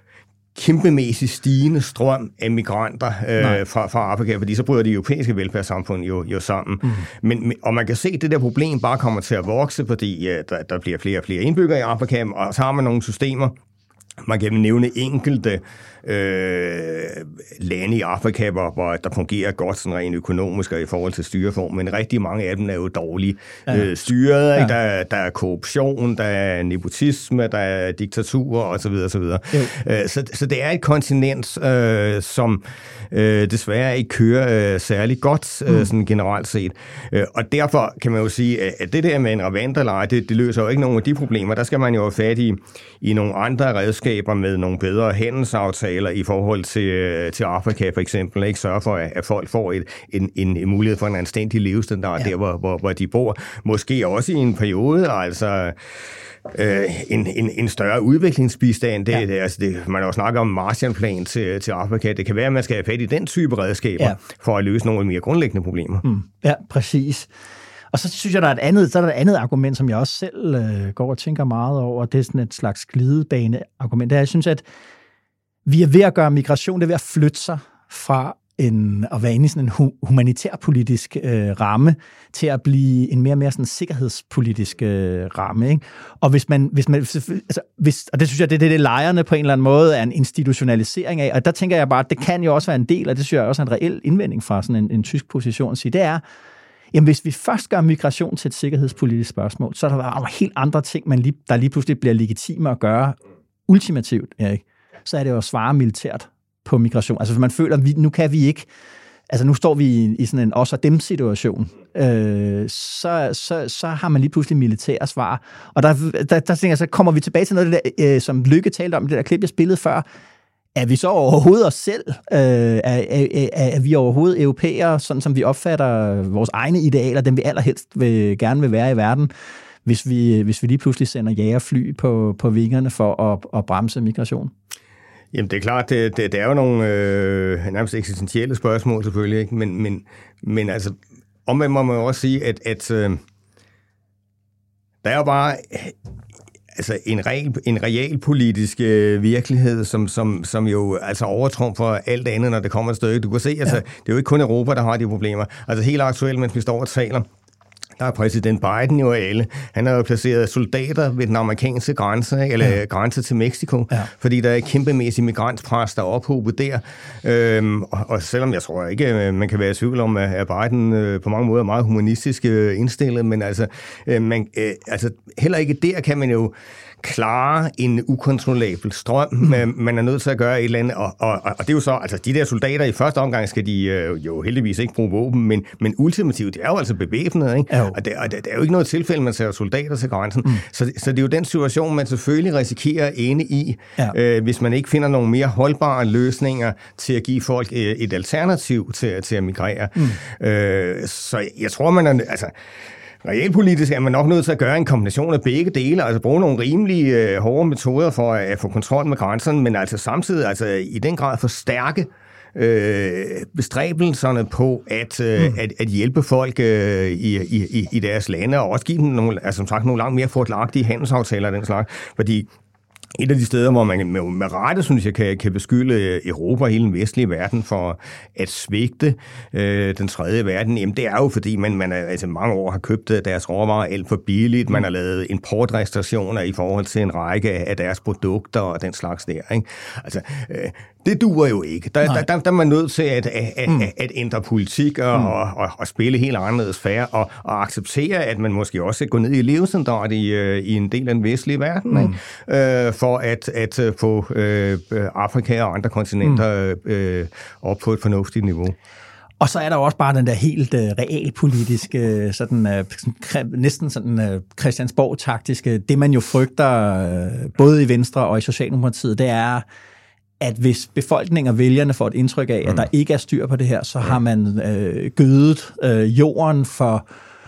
kæmpemæssig stigende strøm af migranter øh, fra, fra Afrika, fordi så bryder de europæiske velfærdssamfund jo, jo sammen. Mm. Men, og man kan se, at det der problem bare kommer til at vokse, fordi ja, der, der bliver flere og flere indbyggere i Afrika, og så har man nogle systemer. Man kan nævne enkelte øh, lande i Afrika, hvor, hvor der fungerer godt sådan rent økonomisk og i forhold til styreform, men rigtig mange af dem er jo dårligt ja. øh, styret. Ja. Der, der er korruption, der er nepotisme, der er diktatur osv. osv. Øh, så, så det er et kontinent, øh, som øh, desværre ikke kører øh, særlig godt øh, mm. sådan generelt set. Øh, og derfor kan man jo sige, at det der med en Rwanda-lejr, det, det løser jo ikke nogen af de problemer. Der skal man jo have fat i, i nogle andre redskaber med nogle bedre handelsaftaler i forhold til, til Afrika for eksempel. Ikke sørge for, at folk får et, en, en mulighed for en anstændig levestandard ja. der, hvor, hvor, hvor de bor. Måske også i en periode, altså øh, en, en, en større udviklingsbistand. Det, ja. det, altså det, man har jo snakket om Marshallplan til, til Afrika. Det kan være, at man skal have fat i den type redskaber ja. for at løse nogle mere grundlæggende problemer. Mm. Ja, præcis. Og så synes jeg, der er et andet, så er der et andet argument, som jeg også selv øh, går og tænker meget over. Det er sådan et slags glidebane-argument. Det er, jeg synes, at vi er ved at gøre migration, det er ved at flytte sig fra en, at være inde i sådan en humanitærpolitisk øh, ramme til at blive en mere og mere sådan sikkerhedspolitisk øh, ramme. Ikke? Og hvis man, hvis man altså, hvis, og det synes jeg, det er det, det lejrene på en eller anden måde er en institutionalisering af, og der tænker jeg bare, at det kan jo også være en del, og det synes jeg også er en reel indvending fra sådan en, en tysk position at sige, det er, jamen hvis vi først gør migration til et sikkerhedspolitisk spørgsmål, så er der bare helt andre ting, man lige, der lige pludselig bliver legitime at gøre ultimativt, Erik, så er det jo at svare militært på migration. Altså, man føler, at vi, nu kan vi ikke, altså nu står vi i, i sådan en os og dem situation, øh, så, så, så har man lige pludselig militære svar. Og der, der, der tænker jeg, så kommer vi tilbage til noget af det der, øh, som Lykke talte om, det der klip, jeg spillede før. Er vi så overhovedet os selv? Øh, er, er, er, er vi overhovedet europæere, sådan som vi opfatter vores egne idealer, dem vi allerhelst vil, gerne vil være i verden, hvis vi, hvis vi lige pludselig sender jagerfly på, på vingerne for at, at bremse migration? Jamen, det er klart, det, det, det er jo nogle øh, nærmest eksistentielle spørgsmål selvfølgelig, ikke? Men, men, men altså, omvendt må man jo også sige, at, at øh, der er jo bare altså en, real, en realpolitisk øh, virkelighed, som, som, som jo altså overtrumfer alt andet, når det kommer et stykke. Du kan se, altså, ja. Det er jo ikke kun Europa, der har de problemer. Altså helt aktuelt, mens vi står og taler, der er præsident Biden jo alle. Han har jo placeret soldater ved den amerikanske grænse, eller ja. grænse til Mexico, ja. fordi der er et kæmpemæssigt migrantpres, der er ophobet der. Øhm, og, og selvom jeg tror ikke, man kan være i tvivl om, at Biden øh, på mange måder er meget humanistisk øh, indstillet, men altså, øh, man, øh, altså heller ikke der kan man jo klare en ukontrollabel strøm, mm. man er nødt til at gøre et eller andet, og, og, og det er jo så, altså de der soldater i første omgang skal de øh, jo heldigvis ikke bruge våben, men, men ultimativt, det er jo altså bevæbnet, ikke? Ja. Og, det, og det, det er jo ikke noget tilfælde, man sætter soldater til grænsen, mm. så, så det er jo den situation, man selvfølgelig risikerer at ende i, ja. øh, hvis man ikke finder nogle mere holdbare løsninger til at give folk øh, et alternativ til, til at migrere. Mm. Øh, så jeg tror, man er, altså realpolitisk er man nok nødt til at gøre en kombination af begge dele, altså bruge nogle rimelig øh, hårde metoder for at, at få kontrol med grænserne, men altså samtidig altså i den grad forstærke øh, bestræbelserne på at, øh, mm. at, at hjælpe folk øh, i, i, i deres lande, og også give dem nogle, altså, som sagt, nogle langt mere fordelagtige handelsaftaler af den slags, fordi et af de steder, hvor man med, med rette, synes jeg, kan, kan beskylde Europa og hele den vestlige verden for at svigte øh, den tredje verden, jamen det er jo fordi, man, man altså mange år har købt deres råvarer alt for billigt, man har lavet importrestriktioner i forhold til en række af deres produkter og den slags der, ikke? Altså, øh, det duer jo ikke. Der, der, der, der er man nødt til at, at, mm. at, at ændre politik og, mm. og, og, og spille helt anderledes fair og, og acceptere, at man måske også skal gå ned i levestandard i, i en del af den vestlige verden, mm. ikke? Øh, for at, at få øh, Afrika og andre kontinenter mm. øh, op på et fornuftigt niveau. Og så er der også bare den der helt uh, realpolitiske, sådan, uh, næsten sådan uh, Christiansborg-taktiske, det man jo frygter uh, både i Venstre og i Socialdemokratiet, det er, at hvis befolkningen og vælgerne får et indtryk af, at mm. der ikke er styr på det her, så har man øh, gødet øh, jorden for,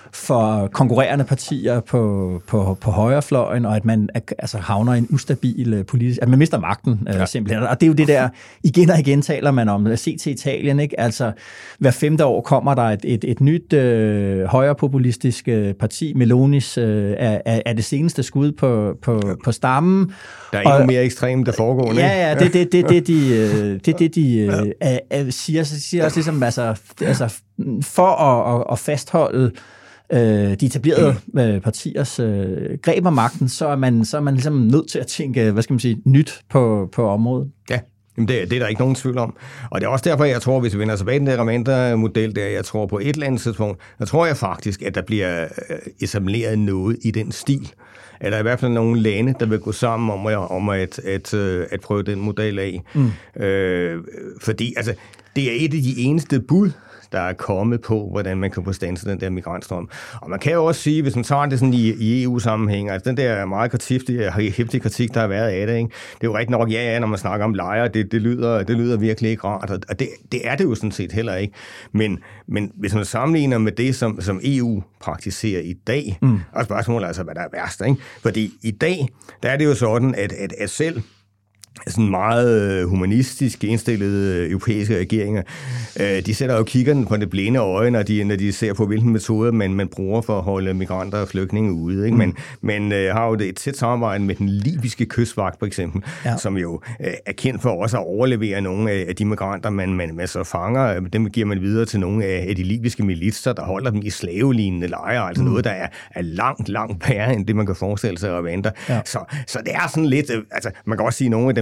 for konkurrerende partier på, på, på højrefløjen, og at man altså, havner i en ustabil øh, politisk... At man mister magten, øh, ja. simpelthen. Og det er jo det der, igen og igen taler man om, se til Italien, ikke? Altså, hver femte år kommer der et, et, et nyt øh, højrepopulistisk øh, parti. Melonis øh, er, er det seneste skud på, på, ja. på stammen. Der er endnu og, mere ekstremt, der foregår, ikke? Ja, ja, det er det, det, det, de, det, det, de øh, er, siger. Så siger også ligesom, altså, altså for at, at, at fastholde øh, de etablerede øh, partiers øh, greb om magten, så er man, så er man ligesom nødt til at tænke, hvad skal man sige, nyt på, på området. Ja. Jamen det, det er der ikke nogen tvivl om. Og det er også derfor, jeg tror, hvis vi vender tilbage den der Remender-model, der jeg tror på et eller andet tidspunkt, der tror jeg faktisk, at der bliver etableret noget i den stil. At der er i hvert fald nogle lande, der vil gå sammen om at, om at, at, at prøve den model af. Mm. Øh, fordi altså, det er et af de eneste bud, der er kommet på, hvordan man kan få standset den der migrantstrøm. Og man kan jo også sige, hvis man tager det sådan i, i E U-sammenhæng, altså den der meget hæftige kritik, der har været af det, ikke? Det er jo rigtig nok, ja, ja, når man snakker om lejre, det, det, lyder, det lyder virkelig ikke rart, og det, det er det jo sådan set heller ikke. Men, men hvis man sammenligner med det, som, som E U praktiserer i dag, mm. og spørgsmålet altså, hvad der er værst, ikke? Fordi i dag, der er det jo sådan, at, at, at selv sådan meget humanistisk indstillede europæiske regeringer, de sætter jo kiggerne på det blinde øje, når de, når de ser på, hvilken metode man, man bruger for at holde migranter og flygtninge ude. Ikke? Men, mm. men uh, har jo et tæt samarbejde med den libyske kystvagt, for eksempel, ja. som jo uh, er kendt for også at overlevere nogle af, af de migranter, man, man, man så fanger. Dem giver man videre til nogle af, af de libyske militser, der holder dem i slavelignende lejre, altså mm. noget, der er, er langt, langt værre, end det man kan forestille sig at vente. Ja. Så, så det er sådan lidt, altså man kan også sige, nogle af dem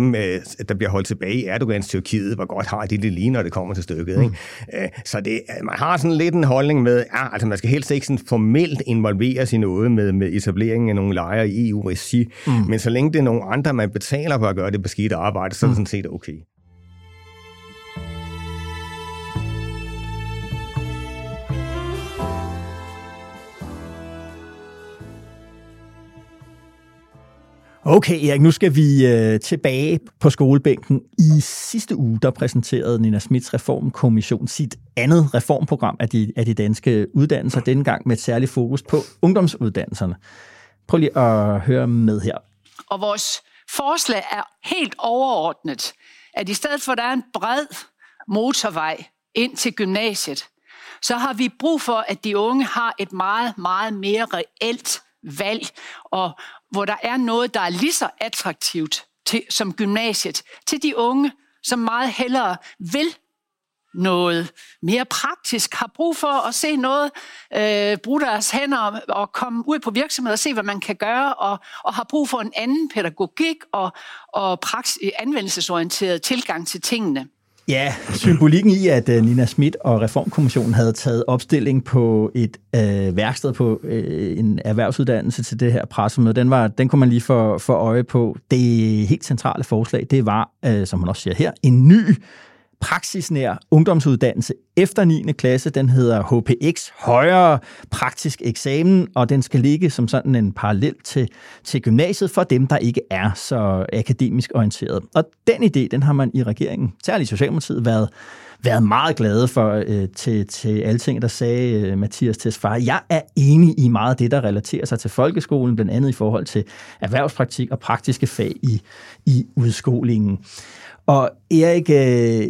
dem, der bliver holdt tilbage i Erdogans Tyrkiet, hvor godt har de det lige, når det kommer til stykket. Ikke? Mm. Så det, man har sådan lidt en holdning med, ja, altså man skal helst ikke sådan formelt involveres i noget med, med etableringen af nogle lejre i E U-regi, mm. men så længe det er nogle andre, man betaler for at gøre det beskidte arbejde, så er det sådan set okay. Okay, Erik, nu skal vi øh, tilbage på skolebænken. I sidste uge, der præsenterede Nina Smiths Reformkommission sit andet reformprogram af de, af de danske uddannelser, denne gang med et særligt fokus på ungdomsuddannelserne. Prøv lige at høre med her. Og vores forslag er helt overordnet, at i stedet for, at der er en bred motorvej ind til gymnasiet, så har vi brug for, at de unge har et meget, meget mere reelt valg, og hvor der er noget, der er lige så attraktivt til, som gymnasiet, til de unge, som meget hellere vil noget mere praktisk, har brug for at se noget, øh, bruge deres hænder og komme ud på virksomheder og se, hvad man kan gøre, og, og har brug for en anden pædagogik og, og praks- anvendelsesorienteret tilgang til tingene. Ja, symbolikken i, at Nina Smith og Reformkommissionen havde taget opstilling på et øh, værksted på øh, en erhvervsuddannelse til det her pressemøde, den, var, den kunne man lige få, få øje på. Det helt centrale forslag, det var, øh, som man også siger her, en ny praksisnær ungdomsuddannelse efter niende klasse. Den hedder H P X, højere praktisk eksamen, og den skal ligge som sådan en parallel til, til gymnasiet for dem, der ikke er så akademisk orienteret. Og den idé, den har man i regeringen, særligt Socialdemokratiet, været, været meget glade for øh, til, til alle ting, der sagde øh, Mathias Tesfaye. Jeg er enig i meget af det, der relaterer sig til folkeskolen, blandt andet i forhold til erhvervspraktik og praktiske fag i, i udskolingen. Og Erik, øh,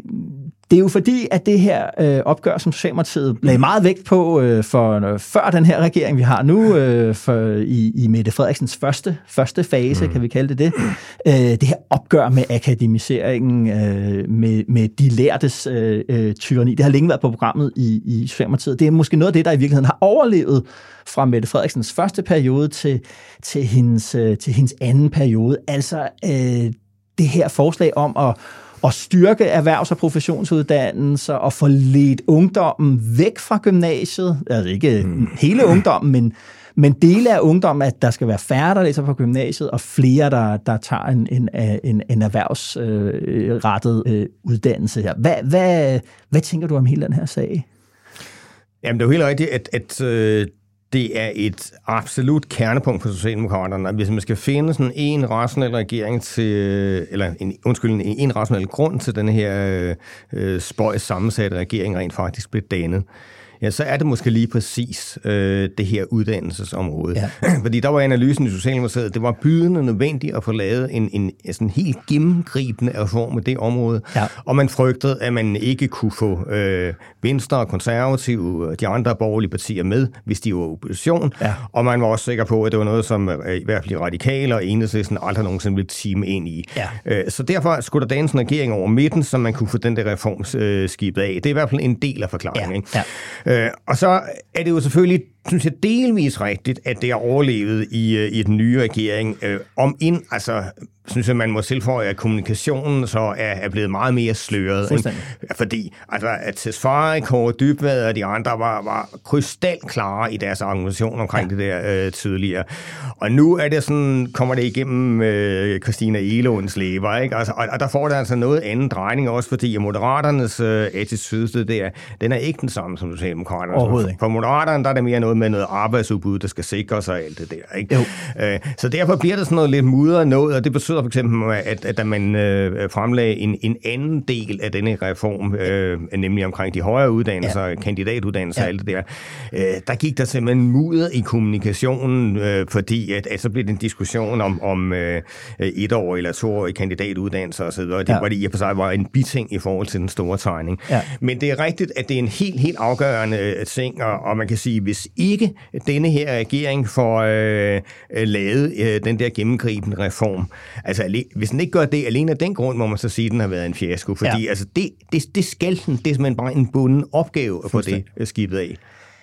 det er jo fordi, at det her øh, opgør, som Socialdemokratiet lagde meget vægt på øh, for, før den her regering, vi har nu, øh, for, i, i Mette Frederiksens første, første fase, mm. kan vi kalde det det, øh, det her opgør med akademiseringen, øh, med, med de lærtes øh, øh, tyranni, det har længe været på programmet i, i Socialdemokratiet. Det er måske noget af det, der i virkeligheden har overlevet fra Mette Frederiksens første periode til, til, hendes, øh, til hendes anden periode. Altså øh, det her forslag om at, at styrke erhvervs- og professionsuddannelser og få ledt ungdommen væk fra gymnasiet. Altså ikke mm. hele ungdommen, men, men dele af ungdommen, at der skal være færre, der læser på gymnasiet, og flere, der, der tager en, en, en, en erhvervsrettet øh, uddannelse her. Hvad, hvad, hvad tænker du om hele den her sag? Jamen, det er jo helt rigtigt, at, at øh det er et absolut kernepunkt for Socialdemokraterne, hvis man skal finde sådan en rationel regering til, eller en, undskyld, en, en rationel grund til den her øh, spøjs sammensatte regering rent faktisk blev dannet, ja, så er det måske lige præcis øh, det her uddannelsesområde. Ja. Fordi der var analysen i Socialdemokratiet, det var bydende nødvendigt at få lavet en, en sådan helt gennemgribende reform med det område, ja. Og man frygtede, at man ikke kunne få øh, Venstre og Konservative og de andre borgerlige partier med, hvis de var opposition, ja. Og man var også sikker på, at det var noget, som øh, i hvert fald Radikale og Enhedslisten aldrig nogensinde ville time ind i. Ja. Øh, så derfor skulle der dannes en regering over midten, så man kunne få den der reform øh, skibet af. Det er i hvert fald en del af forklaringen. Ja. Ikke? Ja. Øh, og så er det jo selvfølgelig, synes jeg, delvis rigtigt, at det er overlevet i, i den nye regering. Øh, om ind, altså, synes jeg, man må tilføje, at kommunikationen så er, er blevet meget mere sløret. Ikke? Fordi altså, at Tesfaye, Kåre Dybvad og de andre var, var krystalklare i deres argumentation omkring ja. det der øh, tidligere. Og nu er det sådan, kommer det igennem øh, Christina Egelunds læber, ikke? Altså, og, og der får det altså noget anden drejning også, fordi Moderaternes øh, attitude der, den er ikke den samme som Socialdemokraterne. Overhovedet ikke. For Moderaterne, der er det mere noget med noget arbejdsudbud, der skal sikre sig alt det der. Ikke? Øh, så derfor bliver det sådan noget lidt mudret noget, og det betyder for eksempel, at, at da man øh, fremlagde en, en anden del af denne reform, øh, nemlig omkring de højere uddannelser, ja. kandidatuddannelser og ja. alt det der, øh, der gik der simpelthen mudder i kommunikationen, øh, fordi at, at så blev det en diskussion om, om øh, et år eller to år i kandidatuddannelser osv., og det ja. var det i og for sig var en biting i forhold til den store tegning. Ja. Men det er rigtigt, at det er en helt, helt afgørende ting, og, og man kan sige, hvis ikke denne her regering får øh, lavet øh, den der gennemgribende reform, altså hvis den ikke gør det alene af den grund, må man så sige, at den har været en fiasko, fordi ja. altså, det, det, det skal den, det er simpelthen bare en bunden opgave at få det skibet af.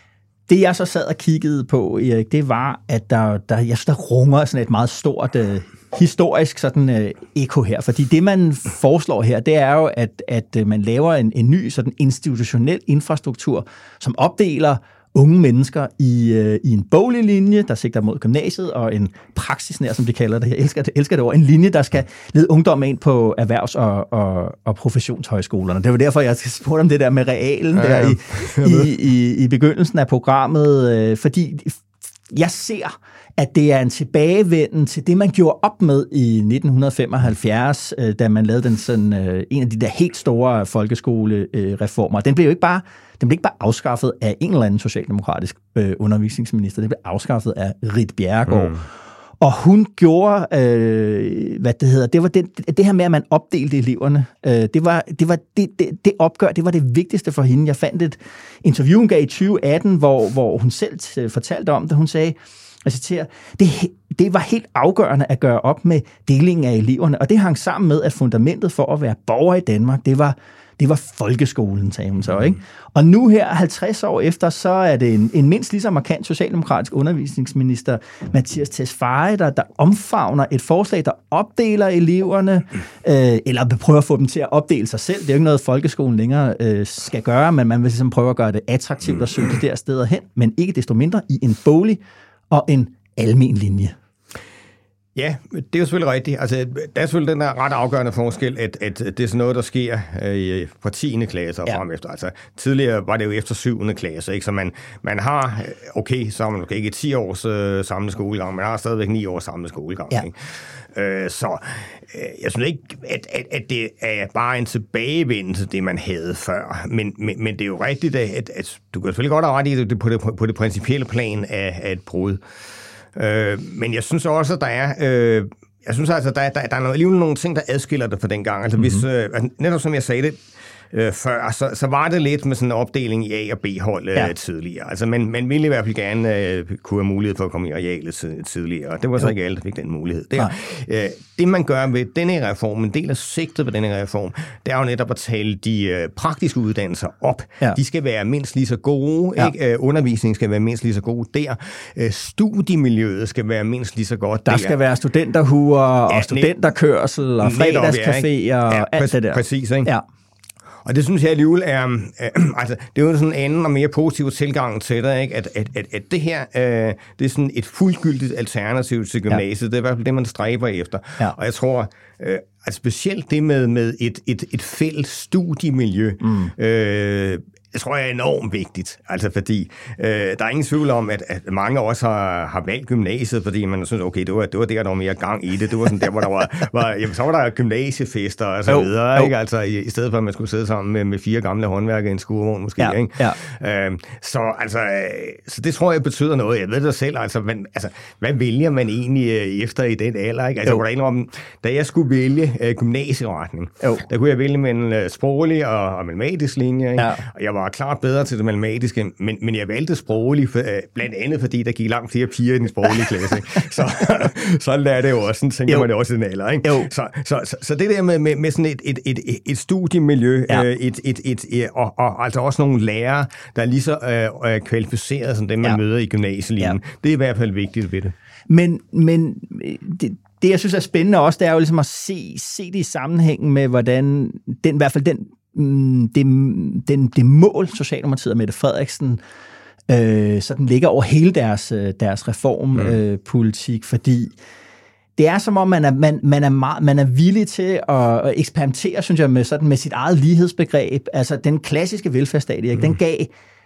Det, jeg så sad og kiggede på, Erik, det var, at der, der, jeg synes, der runger sådan et meget stort øh, historisk sådan øh, eko her. Fordi det, man foreslår her, det er jo, at, at man laver en, en ny sådan institutionel infrastruktur, som opdeler unge mennesker i, øh, i en boglig linje, der sigter mod gymnasiet, og en praksisnær, som de kalder det. Jeg elsker det, elsker det ord. En linje, der skal lede ungdommen ind på erhvervs- og, og, og professionshøjskolerne. Det var derfor, jeg spurgte om det der med realen ja, ja. der i, i, i, i begyndelsen af programmet, øh, fordi jeg ser, at det er en tilbagevenden til det, man gjorde op med i nitten femoghalvfjerds, øh, da man lavede den sådan, øh, en af de der helt store folkeskolereformer. Øh, den blev jo ikke bare Den blev ikke bare afskaffet af en eller anden socialdemokratisk øh, undervisningsminister. Det blev afskaffet af Ritt Bjerregaard. Mm. Og hun gjorde, øh, hvad det hedder, det var det, det her med, at man opdelte eleverne. Øh, det var, det, var det, det, det opgør, det var det vigtigste for hende. Jeg fandt et interview, hun gav i tyve atten, hvor, hvor hun selv fortalte om det. Hun sagde, jeg citerer, det, det var helt afgørende at gøre op med delingen af eleverne, og det hang sammen med, at fundamentet for at være borger i Danmark, det var Det var folkeskolen, sagde hun så, ikke? Og nu her, halvtreds år efter, så er det en, en mindst lige så markant socialdemokratisk undervisningsminister, Mattias Tesfaye, der, der omfavner et forslag, der opdeler eleverne, øh, eller prøver at få dem til at opdele sig selv. Det er jo ikke noget, folkeskolen længere øh, skal gøre, men man vil ligesom prøve at gøre det attraktivt at søge de der steder hen, men ikke desto mindre i en boglig og en almen linje. Ja, det er jo selvfølgelig rigtigt. Altså, der er selvfølgelig den der ret afgørende forskel, at, at det er sådan noget, der sker øh, fra tiende klasse og ja. frem efter. Altså, tidligere var det jo efter syvende klasse, ikke? Så man, man har, okay, så har man ikke ti års øh, samlet skolegang, man har stadigvæk ni års samlet skolegang. Ja. Ikke? Øh, så øh, jeg synes ikke, at, at, at det er bare en tilbagevendelse, det man havde før. Men, men, men det er jo rigtigt, at, at du kan selvfølgelig godt have ret i det på det, på det principielle plan af, af et brud. Øh, men jeg synes også, at der er, øh, jeg synes altså, der er, der, der er alligevel nogle ting, der adskiller det fra dengang. Altså, mm-hmm. hvis, øh, netop som jeg sagde det øh, før, så, så var det lidt med sådan en opdeling i A- og B-hold øh, ja. tidligere. Altså, man, man ville i hvert fald gerne øh, kunne have mulighed for at komme i arealet tidligere, og det var så jo. ikke alle, der fik den mulighed. Det, øh, det, man gør ved denne reform, en del af sigtet ved denne reform, det er jo netop at tale de øh, praktiske uddannelser op. Ja. De skal være mindst lige så gode, ja. ikke? Øh, undervisningen skal være mindst lige så god der. Øh, studiemiljøet skal være mindst lige så godt der. Der skal være studenterhuer og ja, studenterkørsel og fredagscaféer og ja, alt det der. Præcis, ikke? Ja. Og det synes jeg alligevel er, øh, altså, det er jo sådan en anden og mere positiv tilgang til det, ikke? At, at, at, at det her, øh, det er sådan et fuldgyldigt alternativ til gymnasiet. Ja. Det er i hvert fald det, man stræber efter. Ja. Og jeg tror, øh, at specielt det med, med et, et, et fælles studiemiljø, mm. øh, det tror jeg er enormt vigtigt, altså fordi øh, der er ingen tvivl om, at, at mange også har, har valgt gymnasiet, fordi man synes, okay, det var, det var der, der var mere gang i det. Det var sådan der, hvor der var, var jamen, så var der gymnasiefester og så jo, videre, jo. Ikke? Altså i, i stedet for, at man skulle sidde sammen med, med fire gamle håndværkere i en skurvogn måske, ja, ikke? Ja. Øh, så altså, så det tror jeg betyder noget. Jeg ved det selv, altså, men, altså hvad vælger man egentlig efter i den alder, ikke? Altså, der om, da jeg skulle vælge øh, gymnasieretning, jo. der kunne jeg vælge mellem øh, sproglig og, og matematisk linje, ikke? Ja. Og jeg var klart bedre til det matematiske, men, men jeg valgte sproglig, for, blandt andet fordi der gik langt flere piger i den sproglige klasse. Så sådan er det jo også, sådan tænker man det også i den alder. Ikke? Så, så, så, så det der med, med, med sådan et, et, et, et studiemiljø, ja. et, et, et, et, og, og altså også nogle lærere, der er lige så øh, kvalificeret som dem, man ja. møder i gymnasielinjen. Ja. Det er i hvert fald vigtigt ved det. Men, men det, det, jeg synes er spændende også, det er jo ligesom at se, se det i sammenhængen med, hvordan den, i hvert fald den Det, den, det mål, Socialdemokratiet og Mette Frederiksen øh, sådan ligger over hele deres, deres reformpolitik, mm. øh, fordi det er som om, man er, man, man er, meget, man er villig til at eksperimentere, synes jeg, med, sådan, med sit eget lighedsbegreb. Altså den klassiske velfærdsstat, mm. den gav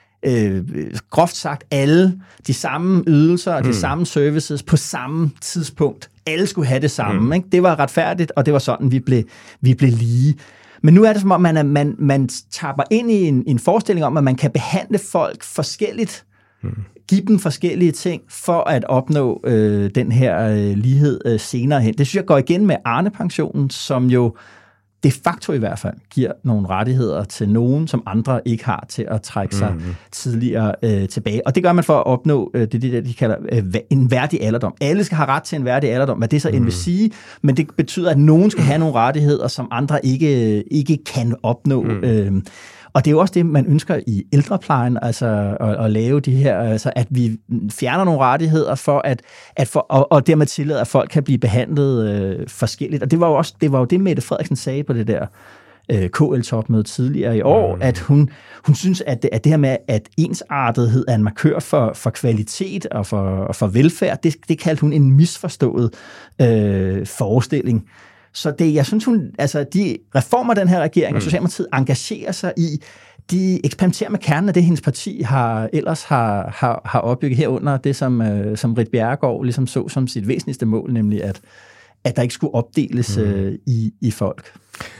øh, groft sagt alle de samme ydelser og de mm. samme services på samme tidspunkt. Alle skulle have det samme. Mm. Ikke? Det var retfærdigt, og det var sådan, vi blev, vi blev lige. Men nu er det som om, man, er, man, man tapper ind i en, en forestilling om, at man kan behandle folk forskelligt, hmm. give dem forskellige ting, for at opnå øh, den her øh, lighed øh, senere hen. Det synes jeg går igen med Arne-pensionen, som jo de facto i hvert fald giver nogle rettigheder til nogen, som andre ikke har til at trække sig mm-hmm. tidligere øh, tilbage. Og det gør man for at opnå øh, det, det, de kalder øh, en værdig alderdom. Alle skal have ret til en værdig alderdom, hvad det så mm-hmm. end vil sige, men det betyder, at nogen skal have nogle rettigheder, som andre ikke, ikke kan opnå. Mm. Øh, Og det er jo også det, man ønsker i ældreplejen, altså at, at lave de her, altså at vi fjerner nogle rettigheder for at, at for, og, og dermed tillader, at folk kan blive behandlet øh, forskelligt. Og det var jo også det, var jo det Mette Frederiksen sagde på det der øh, K L-topmøde tidligere i år, mm. at hun, hun synes, at det, at det her med, at ensartethed er en markør for, for kvalitet og for, og for velfærd, det, det kaldte hun en misforstået øh, forestilling. Så det, jeg synes, hun, altså de reformer, den her regering og Socialdemokratiet engagerer sig i, de eksperimenterer med kernen af det, hendes parti har, ellers har, har, har opbygget herunder, det som, øh, som Ritt Bjerregaard ligesom så som sit væsentligste mål, nemlig at, at der ikke skulle opdeles øh, i, i folk.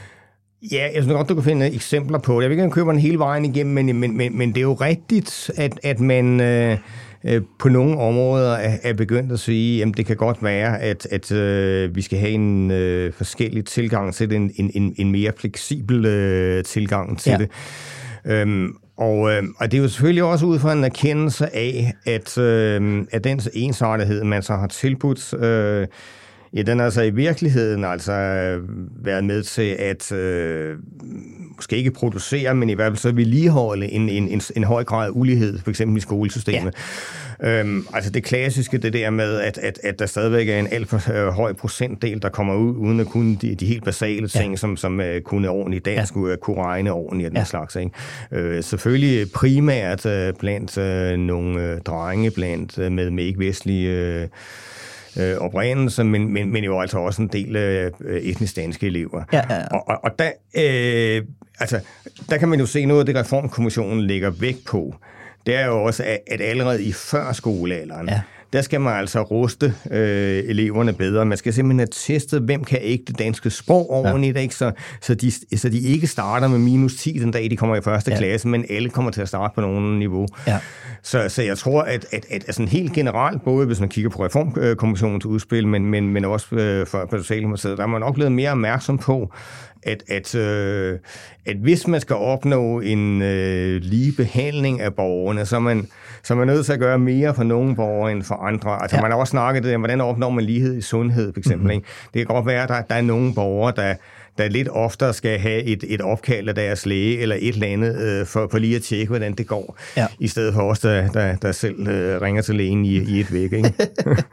Ja, jeg synes godt, du kan finde eksempler på det. Jeg vil ikke købe den hele vejen igennem, men, men, men, men det er jo rigtigt, at, at man øh, på nogle områder er, er begyndt at sige, at det kan godt være, at, at øh, vi skal have en øh, forskellig tilgang til det, en, en, en mere fleksibel øh, tilgang til ja. det. Øhm, og, øh, og det er jo selvfølgelig også ud fra en erkendelse af, at, øh, at den ensartethed, man så har tilbudt, øh, ja, den har altså i virkeligheden altså været med til at øh, måske ikke producere, men i hvert fald så vedligeholde en, en, en, en høj grad af ulighed, for eksempel i skolesystemet. Ja. Øhm, altså det klassiske, det der med, at, at, at der stadigvæk er en alt for øh, høj procentdel, der kommer ud, uden at kunne de, de helt basale ting, ja. som, som uh, kunne ordentligt dansk, ja. kunne regne ordentligt og den ja. slags. Ikke? Øh, selvfølgelig primært uh, blandt uh, nogle uh, drenge, blandt uh, med, med ikke-vestlige uh, Øh, oprindelse, men, men, men jo altså også en del øh, etnisk danske elever. Ja, ja, ja. Og, og, og der, øh, altså, der kan man jo se noget af det, Reformkommissionen lægger vægt på. Det er jo også, at, at allerede i førskolealderen, ja. der skal man altså ruste øh, eleverne bedre. Man skal simpelthen have testet, hvem kan ikke det danske sprog ordentligt, ja. ikke? Så, så, de, så de ikke starter med minus ti den dag, de kommer i første ja. klasse, men alle kommer til at starte på nogen niveau. Ja. Så, så jeg tror, at, at, at altså helt generelt, både hvis man kigger på Reformkommissionens udspil, men, men, men også øh, for, på Socialdemokratiet, der er man nok blevet mere opmærksom på, at, at, øh, at hvis man skal opnå en øh, lige behandling af borgerne, så er, man, så er man nødt til at gøre mere for nogle borgere end for andre. Altså ja. man har også snakket om, hvordan opnår man lighed i sundhed, for eksempel. Mm-hmm. Det kan godt være, at der, der er nogle borgere, der der lidt oftere skal have et, et opkald af deres læge eller et eller andet, øh, for, for lige at tjekke, hvordan det går, ja. i stedet for os, der, der, der selv øh, ringer til lægen i, i et væk. Ikke?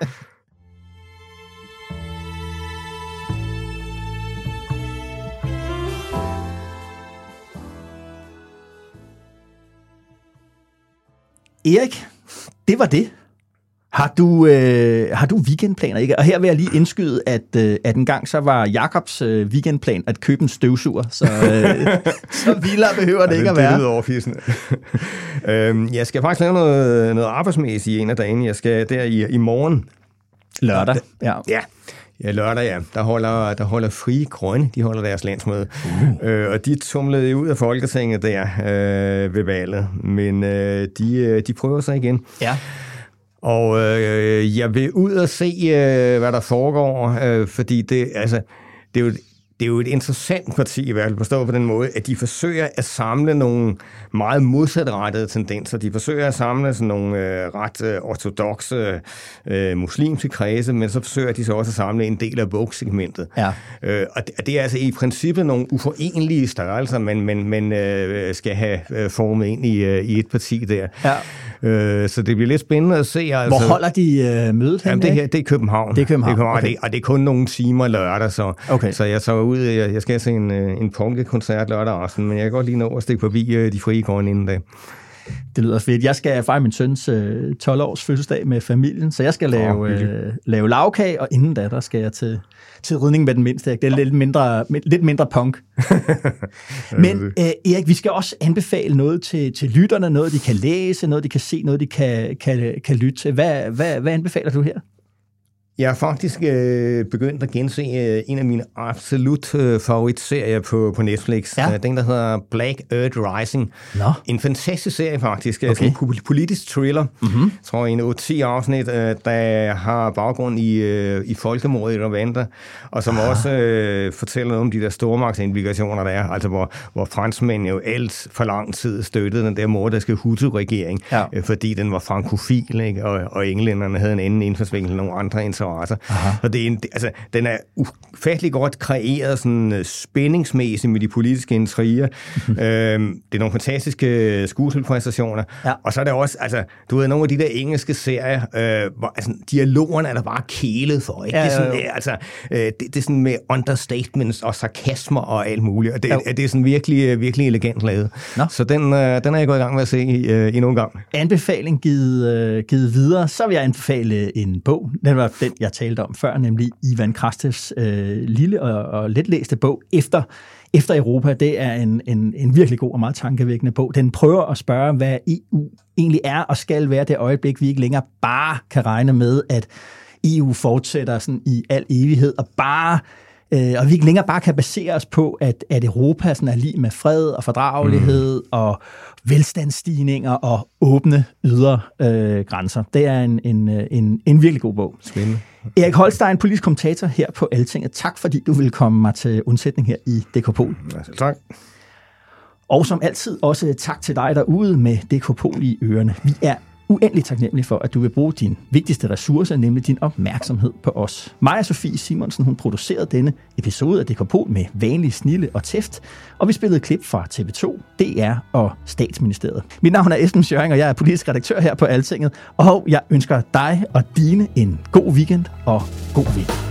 Erik, det var det. Har du, øh, har du weekendplaner, ikke? Og her vil jeg lige indskyde, at, øh, at en gang så var Jakobs øh, weekendplan at købe en støvsuger, så, øh, så vildere behøver det, det ikke at være. Det lyder overfidsende. øhm, jeg skal faktisk lave noget, noget arbejdsmæssigt en af dagene. Jeg skal der i, i morgen. Lørdag, ja. Ja. Ja, lørdag, ja. Der holder, der holder Frie Grønne, de holder deres landsmøde. Uh. Øh, og de tumlede ud af Folketinget der øh, ved valget. Men øh, de, de prøver sig igen. Ja. Og øh, jeg vil ud og se, øh, hvad der foregår, øh, fordi det, altså, det er jo... Det er jo et interessant parti i hvert fald, forstået på den måde, at de forsøger at samle nogle meget modsatrettede tendenser. De forsøger at samle sådan nogle øh, ret øh, ortodokse øh, muslimske kredse, men så forsøger de så også at samle en del af woke-segmentet. Ja. Øh, og, det, og det er altså i princippet nogle uforenlige størrelser, man, man, man øh, skal have øh, formet ind i, øh, i et parti der. Ja. Øh, så det bliver lidt spændende at se. Altså, hvor holder de øh, mødet hen? Det, det er København. Det er København, det er København okay. og, det, og det er kun nogle timer lørdag, så, okay. så jeg så ud, jeg, jeg skal se en, en punkekoncert lørdag aften, men jeg kan godt lige nå at stikke forbi de Frie Grønne inden da. Det lyder fedt. Jeg skal fejre min søns øh, tolv-års fødselsdag med familien, så jeg skal lave, oh, øh, lave lavkage, og inden da, der skal jeg til, til ridning med den mindste. Det er lidt mindre, lidt mindre punk. Men øh, Erik, vi skal også anbefale noget til, til lytterne, noget de kan læse, noget de kan se, noget de kan, kan, kan lytte til. Hvad, hvad, hvad anbefaler du her? Jeg har faktisk øh, begyndt at gense øh, en af mine absolut øh, favoritserier på, på Netflix. Ja. Den, der hedder Black Earth Rising. Nå. En fantastisk serie faktisk. Okay. En politisk thriller. Mm-hmm. Jeg tror, en otte til ti afsnit, øh, der har baggrund i, øh, i folkemordet i Rwanda, og som ah. også øh, fortæller noget om de der stormagtsimplikationer, der er. Altså, hvor, hvor franskmænd jo alt for lang tid støttede den der morderske Hutu-regering, ja. øh, fordi den var frankofil, ikke? Og, og englænderne havde en anden indfaldsvinkel, nogle andre interesser interesser. Så det er en, altså, den er ufattelig godt kreeret sådan spændingsmæssigt med de politiske intriger. øhm, det er nogle fantastiske skuespilpræstationer. Ja. Og så er der også, altså, du ved, nogle af de der engelske serier, øh, hvor altså, dialogerne er der bare kælet for, ikke? Ja, det er sådan, øh, altså, øh, det, det er sådan med understatements og sarkasmer og alt muligt. Og det, ja. det er sådan virkelig, virkelig elegant lavet. Nå. Så den, øh, den er jeg gået i gang med at se øh, endnu en gang. Anbefaling givet, øh, givet videre, så vil jeg anbefale en bog. Den var den, jeg talte om før, nemlig Ivan Krastevs øh, lille og, og letlæste bog, Efter, Efter Europa. Det er en, en, en virkelig god og meget tankevækkende bog. Den prøver at spørge, hvad E U egentlig er og skal være det øjeblik, vi ikke længere bare kan regne med, at E U fortsætter sådan i al evighed, og bare øh, og vi ikke længere bare kan basere os på, at, at Europa sådan er lige med fred og fordragelighed mm. og velstandsstigninger og åbne ydre øh, grænser. Det er en, en, en, en virkelig god bog. Spændende. Erik Holstein, politisk kommentator her på Altinget. Tak fordi du ville komme mig til undsætning her i D K Pol. Ja, selv tak. Og som altid også tak til dig derude med D K Pol i ørerne. Vi er uendelig taknemmelig for, at du vil bruge din vigtigste ressource, nemlig din opmærksomhed på os. Maja Sofie Simonsen, hun producerede denne episode af D K Pol med vanlig snille og tæft, og vi spillede klip fra T V to, D R og Statsministeriet. Mit navn er Esben Schøring, og jeg er politisk redaktør her på Altinget, og jeg ønsker dig og dine en god weekend og god vind.